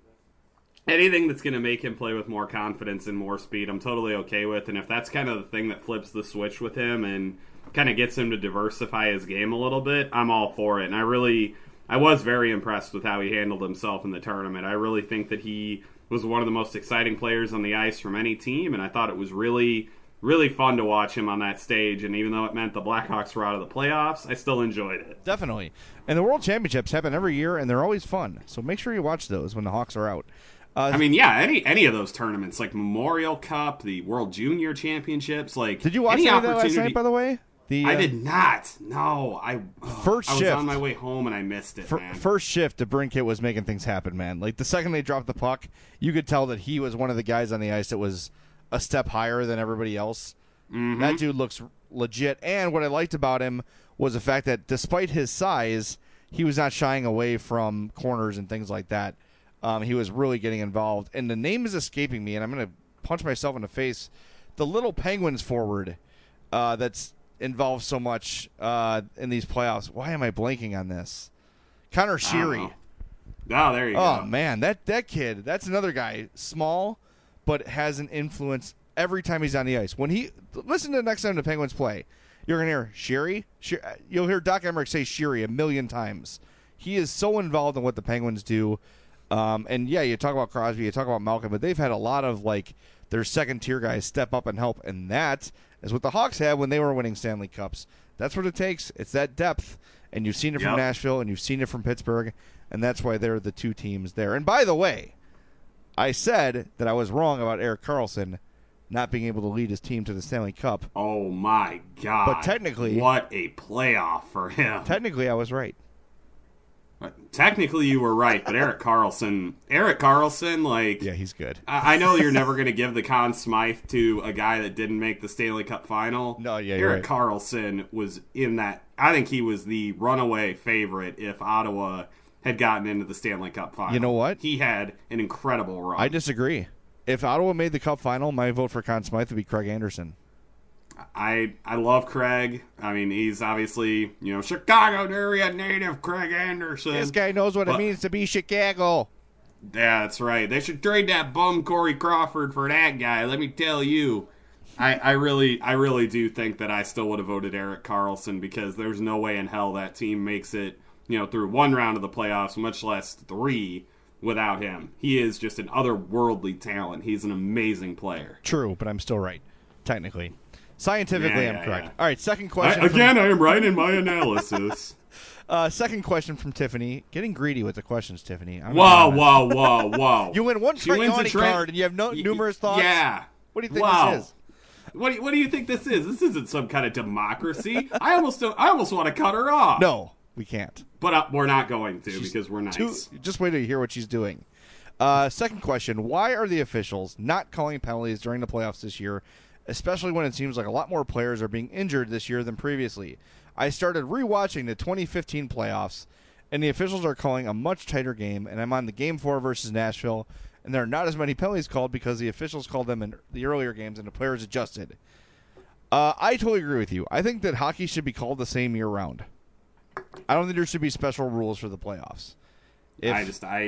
Anything that's going to make him play with more confidence and more speed, I'm totally okay with. And if that's kind of the thing that flips the switch with him and kind of gets him to diversify his game a little bit, I'm all for it. And I was very impressed with how he handled himself in the tournament. I really think that he was one of the most exciting players on the ice from any team, and I thought it was really, really fun to watch him on that stage. And even though it meant the Blackhawks were out of the playoffs, I still enjoyed it. Definitely. And the World Championships happen every year, and they're always fun. So make sure you watch those when the Hawks are out. Any of those tournaments, like Memorial Cup, the World Junior Championships, like did you watch any of that last night, by the way? I did not. No, I was on my way home and I missed it. Man. First shift, DeBrincat was making things happen, man. Like the second they dropped the puck, you could tell that he was one of the guys on the ice that was a step higher than everybody else. Mm-hmm. That dude looks legit. And what I liked about him was the fact that despite his size, he was not shying away from corners and things like that. He was really getting involved. And the name is escaping me, and I'm going to punch myself in the face. The little Penguins forward that's involved so much in these playoffs. Why am I blanking on this? Connor Sheary. Oh, there you go. Oh, man, that kid, that's another guy. Small, but has an influence every time he's on the ice. Listen to the next time the Penguins play. You're going to hear Sheary. You'll hear Doc Emmerich say Sheary a million times. He is so involved in what the Penguins do. And yeah, you talk about Crosby, you talk about Malkin, but they've had a lot of their second tier guys step up and help, and that is what the Hawks had when they were winning Stanley Cups. That's what it takes. It's that depth, and you've seen it from Nashville, and you've seen it from Pittsburgh, and that's why they're the two teams there. And by the way, I said that I was wrong about Erik Karlsson not being able to lead his team to the Stanley Cup. Oh my God! But technically, what a playoff for him. Technically, I was right. Technically, you were right, but Erik Karlsson, yeah, he's good. I know you're never going to give the Conn Smythe to a guy that didn't make the Stanley Cup final. No, yeah, Erik Karlsson was in that. I think he was the runaway favorite if Ottawa had gotten into the Stanley Cup final. You know what? He had an incredible run. I disagree. If Ottawa made the Cup final, my vote for Conn Smythe would be Craig Anderson. I love Craig. I mean, he's obviously, Chicago area native Craig Anderson. This guy knows what it means to be Chicago. Yeah, that's right. They should trade that bum Corey Crawford for that guy. Let me tell you. I really do think that I still would have voted Erik Karlsson because there's no way in hell that team makes it, through one round of the playoffs, much less 3, without him. He is just an otherworldly talent. He's an amazing player. True, but I'm still right, technically. Scientifically, I'm correct. Yeah. All right, second question. I am right in my analysis. Second question from Tiffany. Getting greedy with the questions, Tiffany. Whoa. You win one Trent Yanni card and you have numerous thoughts? Yeah. What do you think this is? What do you think this is? This isn't some kind of democracy. I almost want to cut her off. No. We can't. But we're not going to because we're nice. Just wait to hear what she's doing. Second question, why are the officials not calling penalties during the playoffs this year, especially when it seems like a lot more players are being injured this year than previously? I started rewatching the 2015 playoffs, and the officials are calling a much tighter game, and I'm on the Game 4 versus Nashville, and there are not as many penalties called because the officials called them in the earlier games and the players adjusted. I totally agree with you. I think that hockey should be called the same year-round. I don't think there should be special rules for the playoffs. I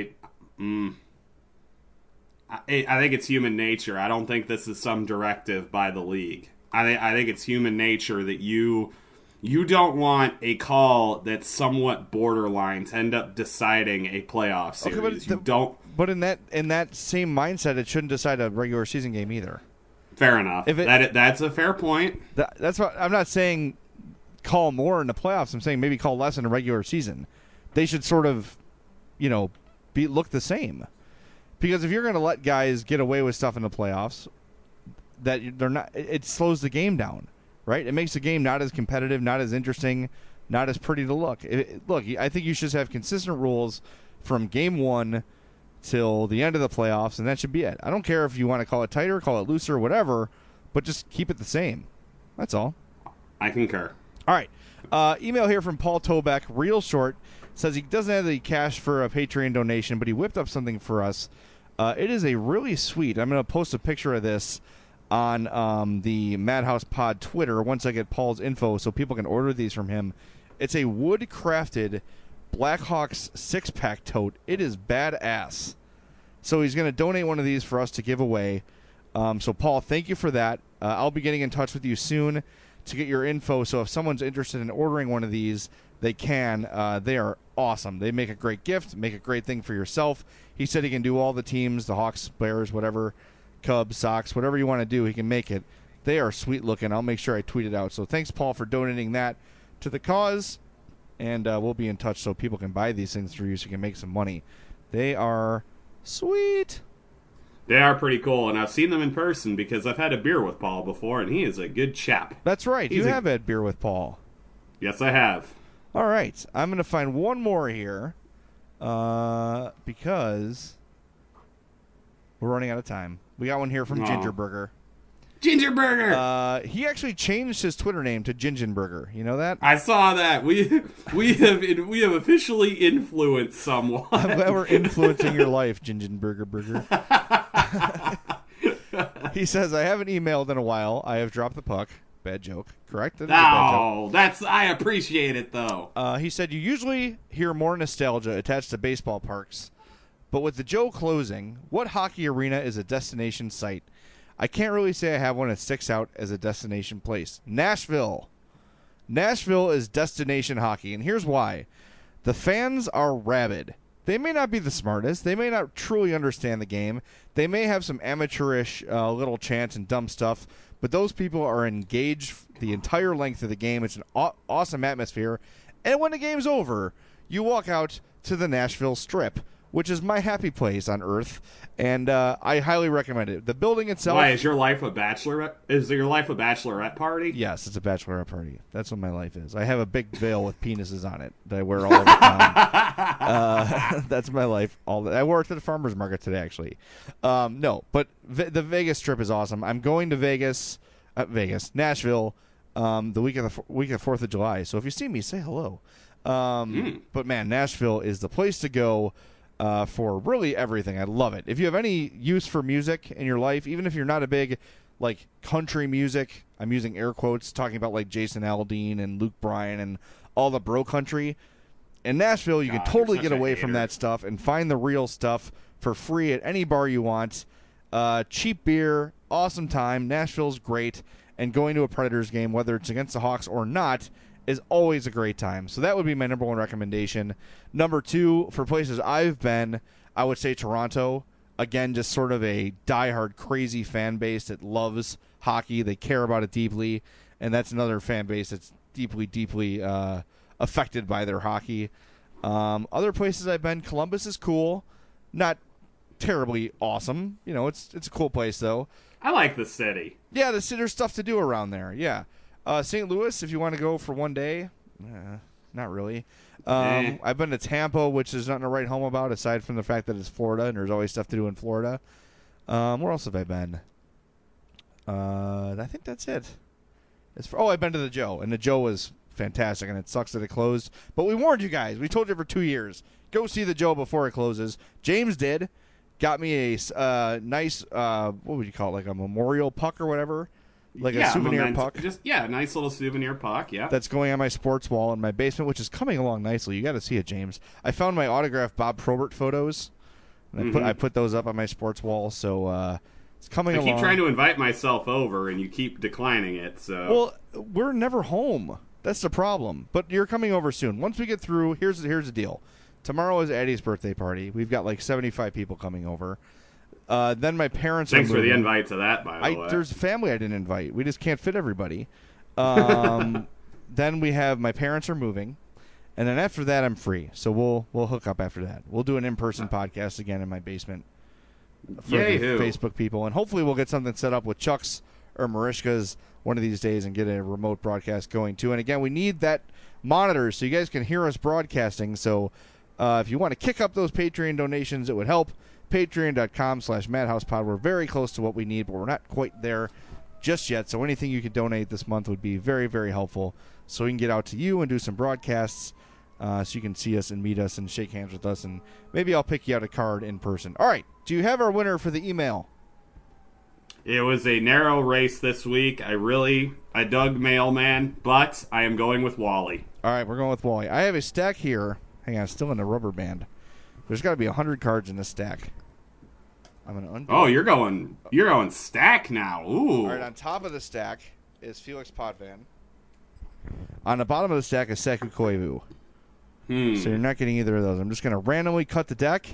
think it's human nature. I don't think this is some directive by the league. I think it's human nature that you don't want a call that's somewhat borderline to end up deciding a playoff series. But in that same mindset, it shouldn't decide a regular season game either. Fair enough. That's a fair point. That's what I'm not saying. Call more in the playoffs. I'm saying maybe call less in a regular season. They should sort of, look the same. Because if you're going to let guys get away with stuff in the playoffs, that they're not, it slows the game down, right? It makes the game not as competitive, not as interesting, not as pretty to look. I think you should have consistent rules from game one till the end of the playoffs, and that should be it. I don't care if you want to call it tighter, call it looser, whatever, but just keep it the same. That's all. I concur. All right. Email here from Paul Tobeck, real short, says he doesn't have the cash for a Patreon donation, but he whipped up something for us. It is a really sweet. I'm going to post a picture of this on the Madhouse Pod Twitter once I get Paul's info so people can order these from him. It's a wood-crafted Blackhawks six-pack tote. It is badass. So he's going to donate one of these for us to give away. So, Paul, thank you for that. I'll be getting in touch with you soon to get your info. So if someone's interested in ordering one of these, they can. They are awesome. They make a great gift, make a great thing for yourself. He said he can do all the teams, the Hawks, Bears, whatever, Cubs, Sox, whatever you want to do, he can make it. They are sweet looking. I'll make sure I tweet it out. So thanks, Paul, for donating that to the cause. And we'll be in touch so people can buy these things for you so you can make some money. They are sweet. They are pretty cool, and I've seen them in person because I've had a beer with Paul before, and he is a good chap. That's right. You have had beer with Paul. Yes, I have. All right. I'm going to find one more here because we're running out of time. We got one here from Gingerburger. Gingerburger! He actually changed his Twitter name to Gingenburger. You know that? I saw that. We have officially influenced someone. I'm glad we're influencing your life, Gingenburger. He says, I haven't emailed in a while. I have dropped the puck. Bad joke. Correct? I appreciate it, though. He said, you usually hear more nostalgia attached to baseball parks, but with the Joe closing, what hockey arena is a destination site? I can't really say I have one that sticks out as a destination place. Nashville. Nashville is destination hockey, and here's why. The fans are rabid. They may not be the smartest. They may not truly understand the game. They may have some amateurish little chants and dumb stuff, but those people are engaged the entire length of the game. It's an awesome atmosphere. And when the game's over, you walk out to the Nashville Strip, which is my happy place on earth, and I highly recommend it. The building itself... Why, is your life a bachelorette? Is your life a bachelorette party? Yes, it's a bachelorette party. That's what my life is. I have a big veil with penises on it that I wear all over town. That's my life. I wore it to the farmer's market today, actually. No, but the Vegas Strip is awesome. I'm going to Nashville, the week of 4th of July. So if you see me, say hello. But man, Nashville is the place to go. For really everything. I love it. If you have any use for music in your life, even if you're not a big country music, I'm using air quotes, talking about like Jason Aldean and Luke Bryan and all the bro country. In Nashville, you can totally get away from that stuff and find the real stuff for free at any bar you want. Cheap beer, awesome time. Nashville's great. And going to a Predators game, whether it's against the Hawks or not, is always a great time. So that would be my number one recommendation. Number two, for places I've been, I would say Toronto. Again, just sort of a diehard, crazy fan base that loves hockey. They care about it deeply. And that's another fan base that's deeply, deeply affected by their hockey. Other places I've been, Columbus is cool. Not terribly awesome. You know, it's a cool place, though. I like the city. Yeah, there's stuff to do around there. Yeah. St. Louis, if you want to go for one day, Not really. I've been to Tampa, which there's nothing to write home about aside from the fact that it's Florida and there's always stuff to do in Florida. Where else have I been? I think that's it. I've been to the Joe, and the Joe was fantastic, and it sucks that it closed. But we warned you guys. We told you for 2 years. Go see the Joe before it closes. James did. Got me a nice, what would you call it, like a memorial puck or whatever? Like a souvenir puck. A nice little souvenir puck, yeah. That's going on my sports wall in my basement, which is coming along nicely. You got to see it, James. I found my autographed Bob Probert photos, and I put those up on my sports wall, so it's coming along. I keep trying to invite myself over, and you keep declining it, so... Well, we're never home. That's the problem. But you're coming over soon. Once we get through, here's the deal. Tomorrow is Eddie's birthday party. We've got like 75 people coming over. Then my parents Thanks for the invite to that, by the way. There's family I didn't invite. We just can't fit everybody. Then we have my parents are moving. And then after that, I'm free. So we'll hook up after that. We'll do an in-person podcast again in my basement for the Facebook people. And hopefully we'll get something set up with Chuck's or Marishka's one of these days and get a remote broadcast going too. And again, we need that monitor so you guys can hear us broadcasting. So if you want to kick up those Patreon donations, it would help. Patreon.com/MadhousePod. We're very close to what we need, but we're not quite there just yet. So anything you could donate this month would be very, very helpful so we can get out to you and do some broadcasts so you can see us and meet us and shake hands with us. And maybe I'll pick you out a card in person. All right. Do you have our winner for the email? It was a narrow race this week. I dug Mailman, but I am going with Wally. All right. We're going with Wally. I have a stack here. Hang on. It's still in the rubber band. There's got to be 100 cards in this stack. I'm going to undo. Oh, you're going stack now. Ooh. All right, on top of the stack is Felix Potvin. On the bottom of the stack is Saku Koivu. So you're not getting either of those. I'm just going to randomly cut the deck.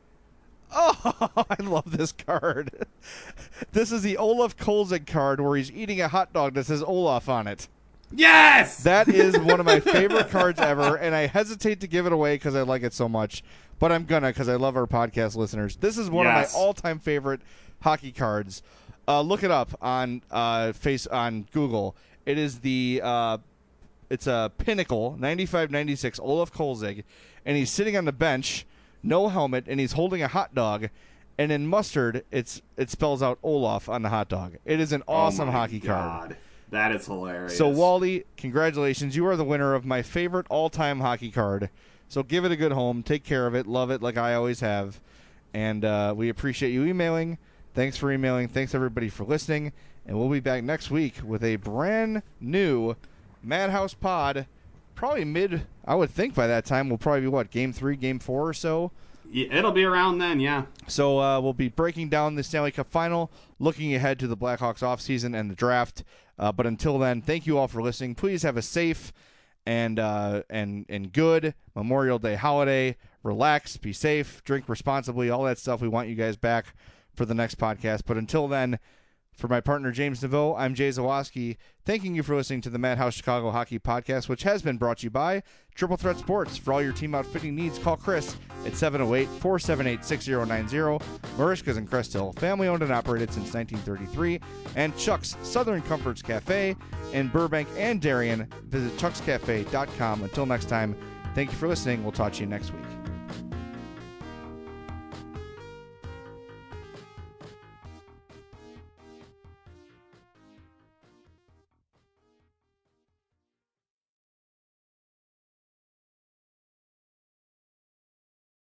Oh, I love this card. This is the Olaf Kolzig card where he's eating a hot dog that says Olaf on it. Yes! That is one of my favorite cards ever, and I hesitate to give it away because I like it so much. But I'm gonna because I love our podcast listeners. This is one of my all-time favorite hockey cards. Look it up on Google. It is it's a Pinnacle 95-96 Olaf Kolzig, and he's sitting on the bench, no helmet, and he's holding a hot dog. And in mustard, it spells out Olaf on the hot dog. It is an awesome hockey card. That is hilarious. So Wally, congratulations! You are the winner of my favorite all-time hockey card. So give it a good home. Take care of it. Love it like I always have. And we appreciate you emailing. Thanks for emailing. Thanks, everybody, for listening. And we'll be back next week with a brand new Madhouse Pod. Probably I would think by that time, we'll probably be, Game 3, Game 4 or so? Yeah, it'll be around then, yeah. So we'll be breaking down the Stanley Cup Final, looking ahead to the Blackhawks offseason and the draft. But until then, thank you all for listening. Please have a safe and good Memorial Day holiday. Relax, be safe, drink responsibly, all that stuff. We want you guys back for the next podcast. But until then, for my partner James Naveau, I'm Jay Zawoski, thanking you for listening to the Madhouse Chicago Hockey Podcast, which has been brought to you by Triple Threat Sports. For all your team outfitting needs, call Chris at 708-478-6090. Marishka's in Crest Hill, family owned and operated since 1933. And Chuck's Southern Comforts Cafe in Burbank and Darien. Visit chuckscafe.com. Until next time, thank you for listening. We'll talk to you next week.